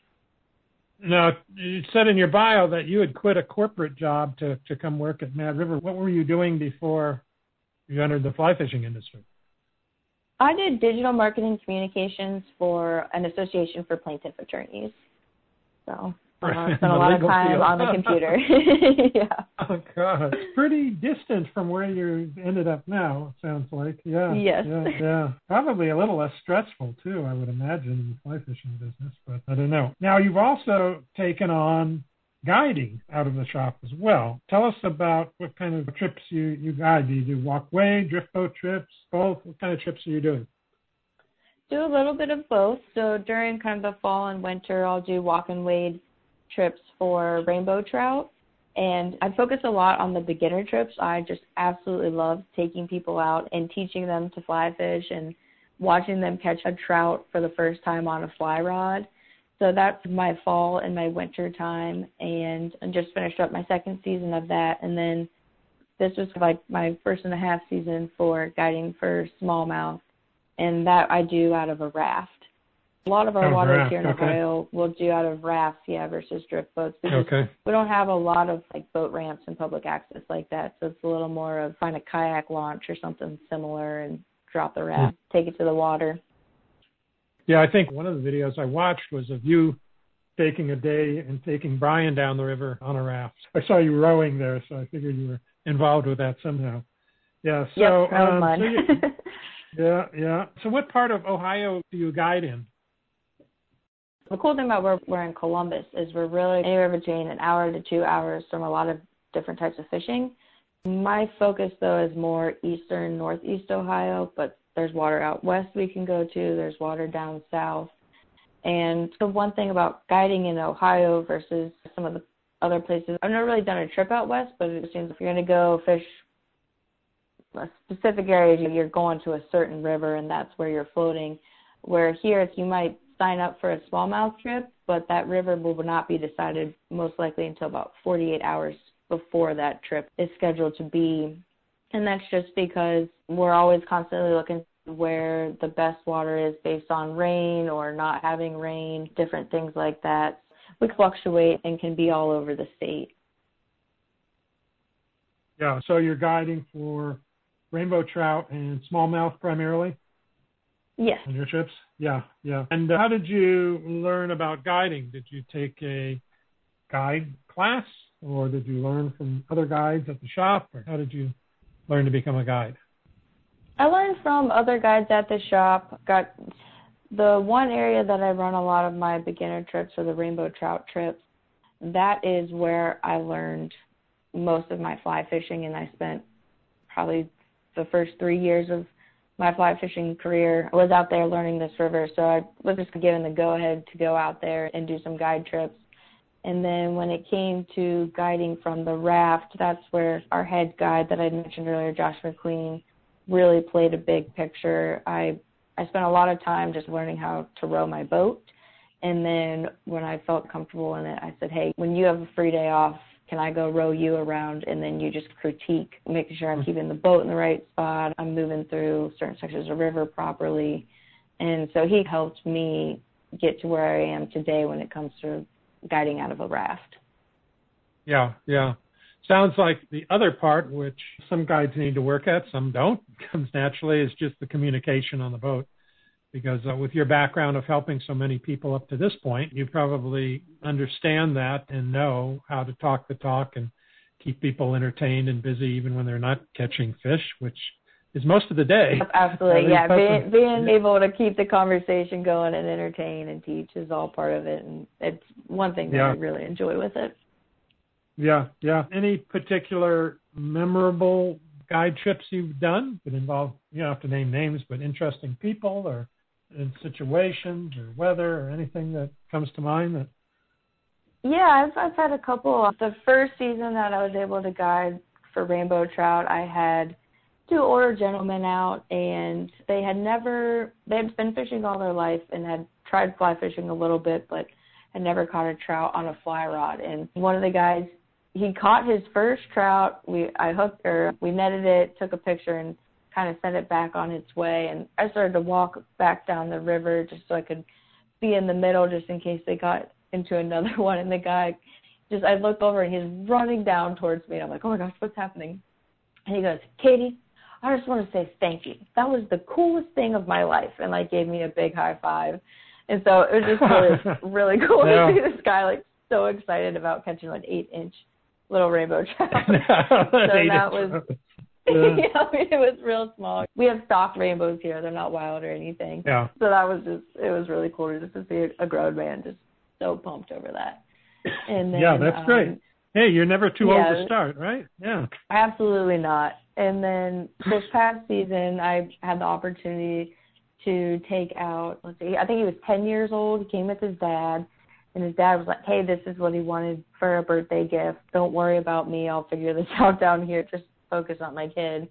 Now, you said in your bio that you had quit a corporate job to, to come work at Mad River. What were you doing before you entered the fly fishing industry? I did digital marketing communications for an association for plaintiff attorneys. So I uh, spent a lot of time field. on the computer. Yeah. Oh, God. It's pretty distant from where you ended up now, it sounds like. Yeah. Yes. Yeah, yeah. Probably a little less stressful, too, I would imagine, in the fly fishing business, but I don't know. Now, you've also taken on guiding out of the shop as well. Tell us about what kind of trips you, you guide. Do you do walkway, drift boat trips, both? What kind of trips are you doing? Do a little bit of both. So during kind of the fall and winter, I'll do walk and wade trips for rainbow trout. And I focus a lot on the beginner trips. I just absolutely love taking people out and teaching them to fly fish and watching them catch a trout for the first time on a fly rod. So that's my fall and my winter time, and I just finished up my second season of that. And then this was like my first and a half season for guiding for smallmouth, and that I do out of a raft. A lot of our oh, waters raft. here in okay. Ohio we'll do out of rafts, yeah, versus drift boats. Because okay. we don't have a lot of like boat ramps and public access like that, so it's a little more of find a kayak launch or something similar and drop the raft, hmm. take it to the water. Yeah, I think one of the videos I watched was of you taking a day and taking Brian down the river on a raft. I saw you rowing there, so I figured you were involved with that somehow. Yeah, so, yep, that was um, mine. so you, yeah, yeah. So what part of Ohio do you guide in? The cool thing about where we're in Columbus is we're really anywhere between an hour to two hours from a lot of different types of fishing. My focus, though, is more eastern, northeast Ohio, but there's water out west we can go to. There's water down south. And the one thing about guiding in Ohio versus some of the other places, I've never really done a trip out west, but it seems if you're going to go fish a specific area, you're going to a certain river, and that's where you're floating. Where here, it's, you might sign up for a smallmouth trip, but that river will not be decided most likely until about forty-eight hours before that trip is scheduled to be. And that's just because we're always constantly looking where the best water is based on rain or not having rain, different things like that. We fluctuate and can be all over the state. Yeah, so you're guiding for rainbow trout and smallmouth primarily? Yes. On your trips? Yeah, yeah. And uh, how did you learn about guiding? Did you take a guide class, or did you learn from other guides at the shop, or how did you learn to become a guide? I learned from other guides at the shop. Got the one area that I run a lot of my beginner trips or the rainbow trout trips. That is where I learned most of my fly fishing, and I spent probably the first three years of my fly fishing career. I was out there learning this river, so I was just given the go-ahead to go out there and do some guide trips. And then when it came to guiding from the raft, that's where our head guide that I mentioned earlier, Josh McQueen, really played a big picture. I I spent a lot of time just learning how to row my boat. And then when I felt comfortable in it, I said, hey, when you have a free day off, can I go row you around? And then you just critique, making sure I'm keeping the boat in the right spot, I'm moving through certain sections of the river properly. And so he helped me get to where I am today when it comes to guiding out of a raft. Yeah, yeah. Sounds like the other part, which some guides need to work at, some don't, comes naturally, is just the communication on the boat. Because uh, with your background of helping so many people up to this point, you probably understand that and know how to talk the talk and keep people entertained and busy even when they're not catching fish, which is most of the day. Absolutely, yeah. Being, being able to keep the conversation going and entertain and teach is all part of it. And it's one thing that yeah. I really enjoy with it. Yeah, yeah. Any particular memorable guide trips you've done that involve, you don't have to name names, but interesting people or in situations or weather or anything that comes to mind? That... Yeah, I've, I've had a couple. The first season that I was able to guide for rainbow trout, I had two older gentlemen out, and they had never, they had been fishing all their life and had tried fly fishing a little bit, but had never caught a trout on a fly rod. And one of the guys, he caught his first trout. We I hooked her, we netted it, took a picture, and kind of sent it back on its way. And I started to walk back down the river just so I could be in the middle just in case they got into another one. And the guy just, I looked over and he's running down towards me. And I'm like, oh my gosh, what's happening? And he goes, Katie, I just want to say thank you. That was the coolest thing of my life. And like gave me a big high five. And so it was just really, really cool yeah. to see this guy like so excited about catching like eight inch little rainbow trout. So that was, yeah. yeah, I mean, it was real small. We have stocked rainbows here. They're not wild or anything. Yeah. So that was just, it was really cool just to see a grown man just so pumped over that. And then, yeah, that's um, great. Hey, you're never too yeah, old to start, right? Yeah. Absolutely not. And then this past season, I had the opportunity to take out, let's see, I think he was ten years old. He came with his dad, and his dad was like, hey, this is what he wanted for a birthday gift. Don't worry about me. I'll figure this out down here. Just focus on my kid.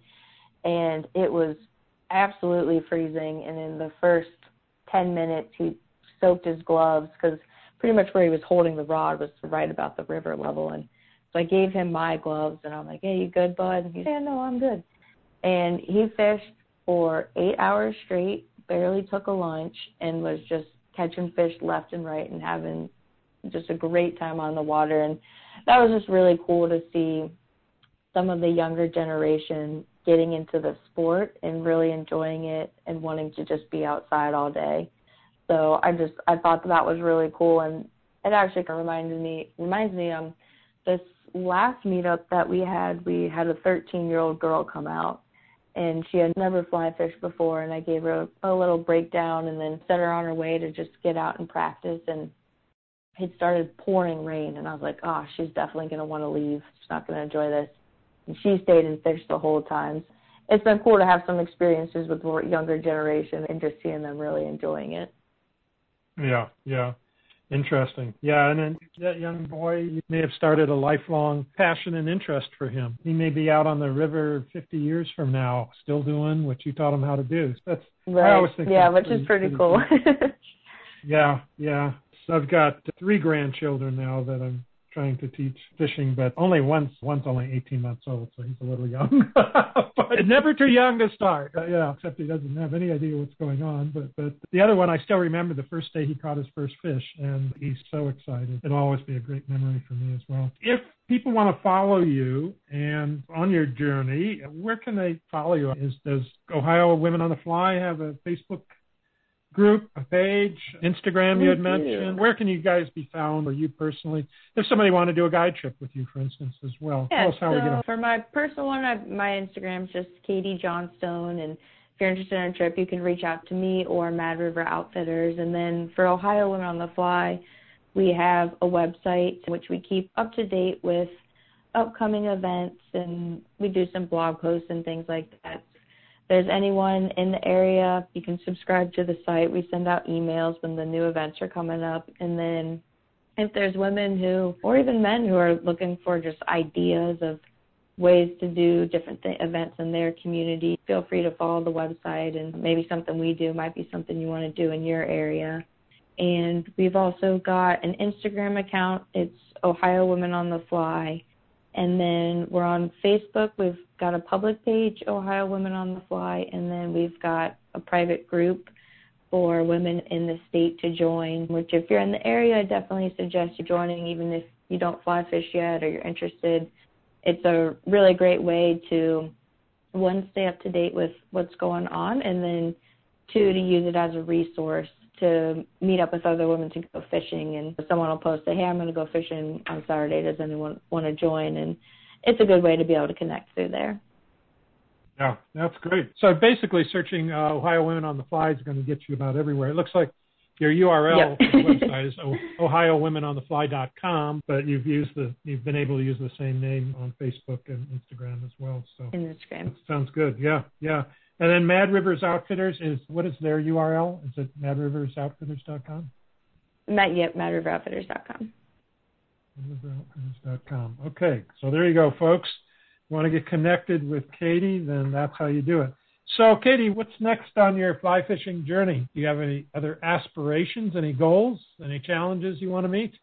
And it was absolutely freezing. And in the first ten minutes, he soaked his gloves because pretty much where he was holding the rod was right about the river level. And so I gave him my gloves, and I'm like, hey, you good, bud? And he said, yeah, no, I'm good. And he fished for eight hours straight, barely took a lunch, and was just catching fish left and right and having just a great time on the water. And that was just really cool to see some of the younger generation getting into the sport and really enjoying it and wanting to just be outside all day. So I just, I thought that, that was really cool. And it actually kind of reminded me, reminds me, um, this last meetup that we had, we had a thirteen-year-old girl come out, and she had never fly fished before, and I gave her a, a little breakdown and then set her on her way to just get out and practice. And it started pouring rain, and I was like, oh, she's definitely going to want to leave. She's not going to enjoy this. And she stayed and fished the whole time. It's been cool to have some experiences with the younger generation and just seeing them really enjoying it. Yeah, yeah. Interesting. Yeah, and then that young boy, you may have started a lifelong passion and interest for him. He may be out on the river fifty years from now, still doing what you taught him how to do. That's right. I always think yeah, which pretty, is pretty, pretty cool. cool. yeah, yeah. So I've got three grandchildren now that I'm trying to teach fishing, but only one's one's only eighteen months old, so he's a little young. But never too young to start. Uh, yeah, except he doesn't have any idea what's going on. But but the other one, I still remember the first day he caught his first fish, and he's so excited. It'll always be a great memory for me as well. If people want to follow you and on your journey, where can they follow you? Is does Ohio Women on the Fly have a Facebook group, a page, Instagram you had mentioned? Where can you guys be found, or you personally, if somebody wanted to do a guide trip with you, for instance, as well? Yeah, Tell us how so we get on. For my personal one, I, my Instagram is just Katie Johnstone, and if you're interested in a trip, you can reach out to me or Mad River Outfitters. And then for Ohio Women on the Fly, we have a website which we keep up to date with upcoming events, and we do some blog posts and things like that. There's anyone in the area, you can subscribe to the site. We send out emails when the new events are coming up. And then if there's women who, or even men who are looking for just ideas of ways to do different th- events in their community, feel free to follow the website, and maybe something we do might be something you want to do in your area. And we've also got an Instagram account. It's Ohio Women on the Fly. And then we're on Facebook. We've got a public page, Ohio Women on the Fly, and then we've got a private group for women in the state to join, which if you're in the area, I definitely suggest you joining, even if you don't fly fish yet or you're interested. It's a really great way to, one, stay up to date with what's going on, and then two, to use it as a resource to meet up with other women to go fishing. And someone will post, say, hey, I'm going to go fishing on Saturday. Does anyone want to join? And it's a good way to be able to connect through there. Yeah, that's great. So basically searching uh, Ohio Women on the Fly is going to get you about everywhere. It looks like Your U R L Yep. for the website is ohio women on the fly dot com, but you've used the you've been able to use the same name on Facebook and Instagram as well. So Instagram. That sounds good. Yeah, yeah. And then Mad Rivers Outfitters is, what is their U R L? Is it mad rivers outfitters dot com? Matt, yep, mad river outfitters dot com. mad river outfitters dot com. Okay, so there you go, folks. You want to get connected with Katie, then that's how you do it. So, Katie, what's next on your fly fishing journey? Do you have any other aspirations, any goals, any challenges you want to meet?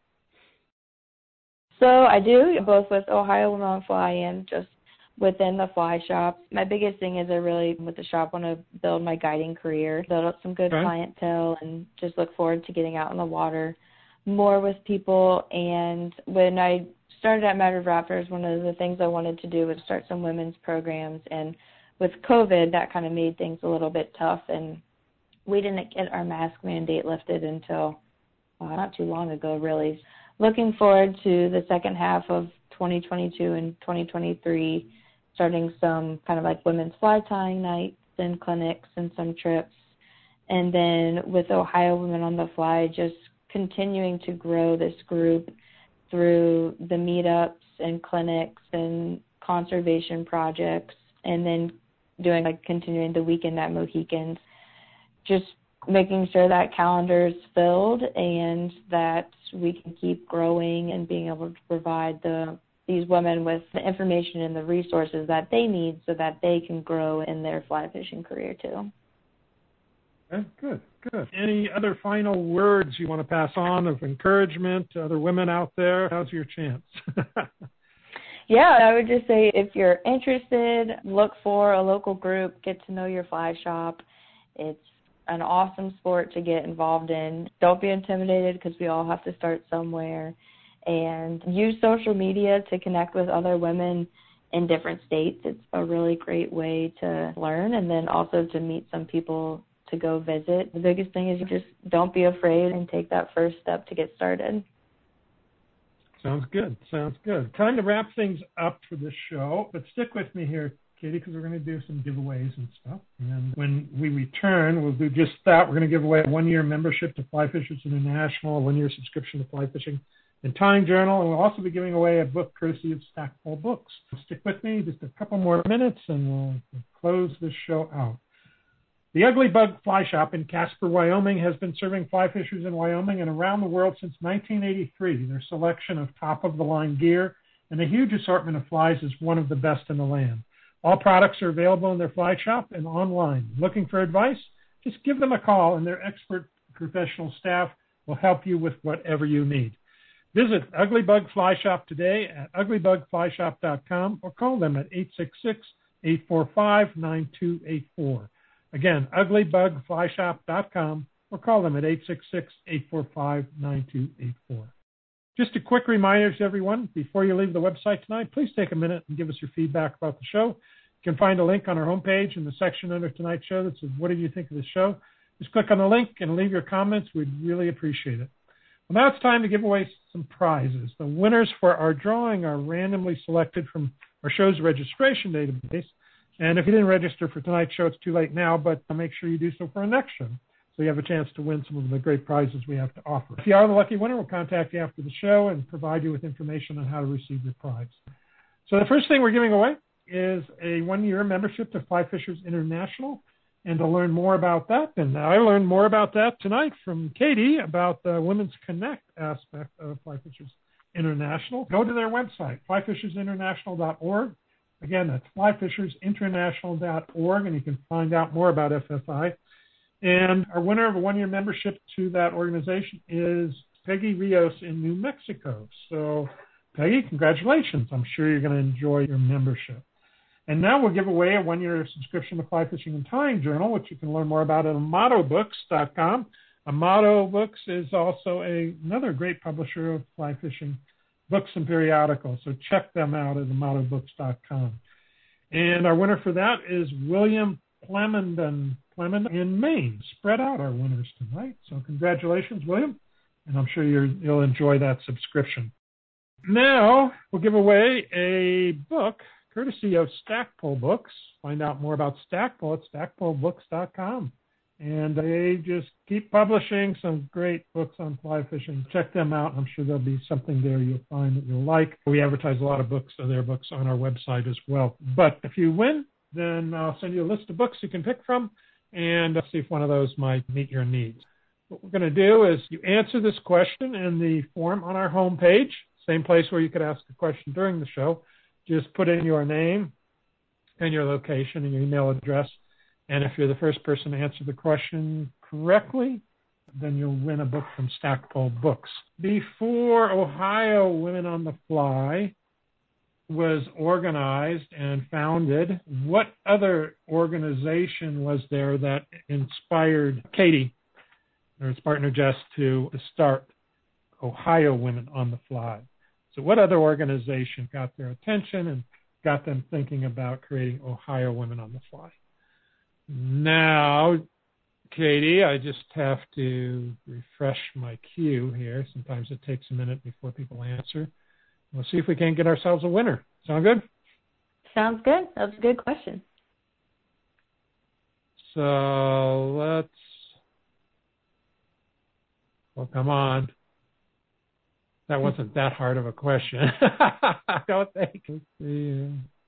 So I do, both with Ohio Women on Fly and just within the fly shop. My biggest thing is I really, with the shop, want to build my guiding career, build up some good okay. clientele, and just look forward to getting out in the water more with people. And when I started at Mad River Outfitters, one of the things I wanted to do was start some women's programs. And with COVID, that kind of made things a little bit tough, and we didn't get our mask mandate lifted until uh, not too long ago, really. Looking forward to the second half of twenty twenty-two and twenty twenty-three, starting some kind of like women's fly tying nights and clinics and some trips. And then with Ohio Women on the Fly, just continuing to grow this group through the meetups and clinics and conservation projects, and then doing like continuing the weekend at Mohicans, just making sure that calendar is filled and that we can keep growing and being able to provide the these women with the information and the resources that they need so that they can grow in their fly fishing career too. Okay, good, good. Any other final words you want to pass on of encouragement to other women out there? How's your chance? Yeah, I would just say if you're interested, look for a local group, get to know your fly shop. It's an awesome sport to get involved in. Don't be intimidated because we all have to start somewhere. And use social media to connect with other women in different states. It's a really great way to learn and then also to meet some people to go visit. The biggest thing is you just don't be afraid and take that first step to get started. Sounds good. Sounds good. Time to wrap things up for this show, but stick with me here, Katie, because we're going to do some giveaways and stuff. And when we return, we'll do just that. We're going to give away a one-year membership to Fly Fishers International, a one-year subscription to Fly Fishing and Tying Journal, and we'll also be giving away a book courtesy of Stackpole Books. Stick with me just a couple more minutes, and we'll close this show out. The Ugly Bug Fly Shop in Casper, Wyoming has been serving fly fishers in Wyoming and around the world since nineteen eighty-three. Their selection of top-of-the-line gear and a huge assortment of flies is one of the best in the land. All products are available in their fly shop and online. Looking for advice? Just give them a call, and their expert professional staff will help you with whatever you need. Visit Ugly Bug Fly Shop today at ugly bug fly shop dot com or call them at eight six six, eight four five, nine two eight four. Again, ugly bug fly shop dot com or call them at eight six six, eight four five, nine two eight four. Just a quick reminder to everyone, before you leave the website tonight, please take a minute and give us your feedback about the show. You can find a link on our homepage in the section under tonight's show that says, what did you think of the show? Just click on the link and leave your comments. We'd really appreciate it. Well, now it's time to give away some prizes. The winners for our drawing are randomly selected from our show's registration database. And if you didn't register for tonight's show, it's too late now, but make sure you do so for our next show, so you have a chance to win some of the great prizes we have to offer. If you are the lucky winner, we'll contact you after the show and provide you with information on how to receive your prize. So the first thing we're giving away is a one-year membership to Fly Fishers International. And to learn more about that, and I learned more about that tonight from Katie about the Women's Connect aspect of Fly Fishers International. Go to their website, fly fishers international dot org. Again, that's fly fishers international dot org, and you can find out more about F F I. And our winner of a one-year membership to that organization is Peggy Rios in New Mexico. So, Peggy, congratulations. I'm sure you're going to enjoy your membership. And now we'll give away a one-year subscription to Fly Fishing and Tying Journal, which you can learn more about at amato books dot com. Amato Books is also a, another great publisher of fly fishing books and periodicals, so check them out at amato books dot com. And our winner for that is William Plemondon, Plemondon in Maine. Spread out our winners tonight. So congratulations, William, and I'm sure you're, you'll enjoy that subscription. Now we'll give away a book courtesy of Stackpole Books. Find out more about Stackpole at stackpole books dot com. And they just keep publishing some great books on fly fishing. Check them out. I'm sure there'll be something there you'll find that you'll like. We advertise a lot of books, so their books on our website as well. But if you win, then I'll send you a list of books you can pick from and see if one of those might meet your needs. What we're going to do is you answer this question in the form on our homepage, same place where you could ask a question during the show. Just put in your name and your location and your email address. And if you're the first person to answer the question correctly, then you'll win a book from Stackpole Books. Before Ohio Women on the Fly was organized and founded, what other organization was there that inspired Katie or its partner Jess to start Ohio Women on the Fly? So what other organization got their attention and got them thinking about creating Ohio Women on the Fly? Now, Katie, I just have to refresh my queue here. Sometimes it takes a minute before people answer. We'll see if we can get ourselves a winner. Sound good? Sounds good. That was a good question. So let's, well, come on. That wasn't that hard of a question. I don't think. Let's see.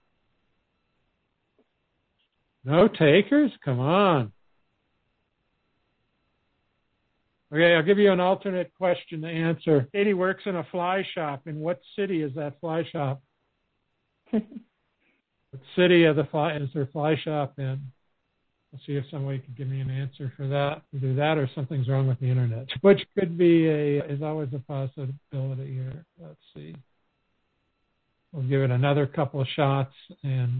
No takers? Come on. Okay, I'll give you an alternate question to answer. Katie works in a fly shop. In what city is that fly shop? What city of the fly is their fly shop in? I'll see if somebody can give me an answer for that. Either that or something's wrong with the internet, which could be a, is always a possibility here. Let's see. We'll give it another couple of shots. And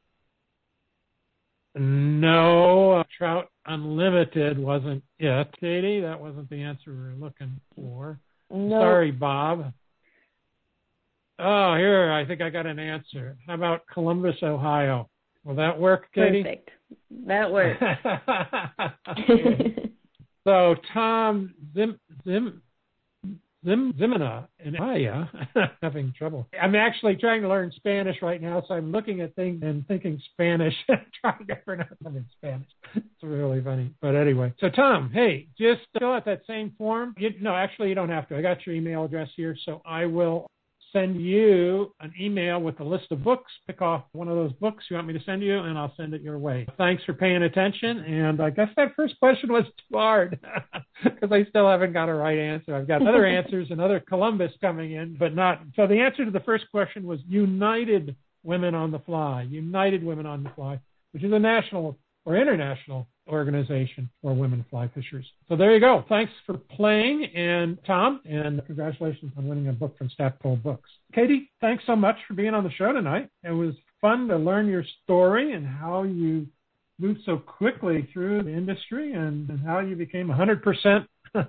no, uh, Trout Unlimited wasn't it, Katie. That wasn't the answer we were looking for. No. Sorry, Bob. Oh, here, I think I got an answer. How about Columbus, Ohio? Will that work, Katie? Perfect. That works. So, Tom Zim, Zim, Zim, Zimina in Ohio, having trouble. I'm actually trying to learn Spanish right now, so I'm looking at things and thinking Spanish, trying to pronounce them in Spanish. It's really funny. But anyway, so Tom, hey, just fill out that same form. You, no, actually, you don't have to. I got your email address here, so I will send you an email with a list of books. Pick off one of those books you want me to send you, and I'll send it your way. Thanks for paying attention, and I guess that first question was too hard because I still haven't got a right answer. I've got other answers and other Columbus coming in, but not. So the answer to the first question was United Women on the Fly, United Women on the Fly, which is a national or international organization for women fly fishers. So there you go. Thanks for playing, and Tom, and congratulations on winning a book from Stackpole Books. Katie, thanks so much for being on the show tonight. It was fun to learn your story and how you moved so quickly through the industry and, and how you became one hundred percent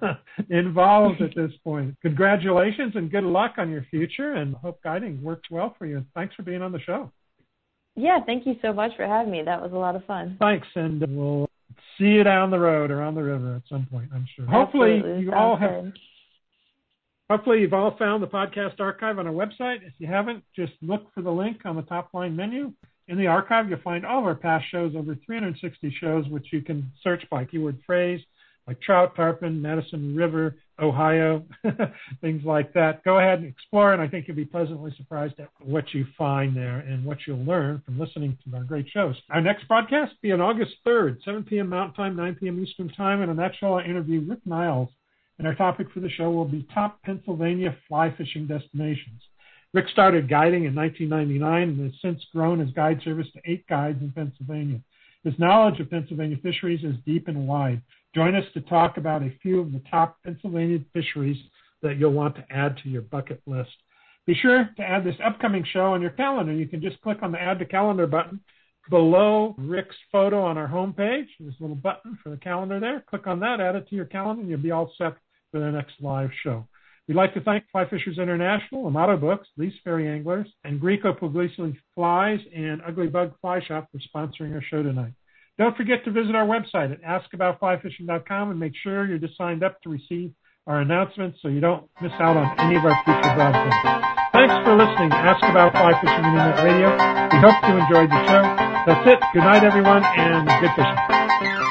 involved at this point. Congratulations and good luck on your future, and hope guiding works well for you. Thanks for being on the show. Yeah, thank you so much for having me. That was a lot of fun. Thanks, and we'll see you down the road or on the river at some point, I'm sure. Hopefully Absolutely. you Sounds all have good. Hopefully you've all found the podcast archive on our website. If you haven't, just look for the link on the top line menu. In the archive, you'll find all of our past shows, over three hundred sixty shows, which you can search by keyword phrase, like trout, tarpon, Madison River, Ohio, things like that. Go ahead and explore, and I think you'll be pleasantly surprised at what you find there and what you'll learn from listening to our great shows. Our next broadcast will be on August third, seven p.m. Mountain Time, nine p.m. Eastern Time, and on that show I'll interview Rick Niles, and our topic for the show will be top Pennsylvania fly fishing destinations. Rick started guiding in nineteen ninety-nine and has since grown his guide service to eight guides in Pennsylvania. His knowledge of Pennsylvania fisheries is deep and wide. Join us to talk about a few of the top Pennsylvania fisheries that you'll want to add to your bucket list. Be sure to add this upcoming show on your calendar. You can just click on the Add to Calendar button below Rick's photo on our homepage. There's a little button for the calendar there. Click on that, add it to your calendar, and you'll be all set for the next live show. We'd like to thank Fly Fishers International, Amato Books, Lee's Ferry Anglers, and Greco Puglisi Flies and Ugly Bug Fly Shop for sponsoring our show tonight. Don't forget to visit our website at ask about fly fishing dot com and make sure you're just signed up to receive our announcements so you don't miss out on any of our future broadcasts. Thanks for listening to Ask About Fly Fishing Internet Radio. We hope you enjoyed the show. That's it. Good night, everyone, and good fishing.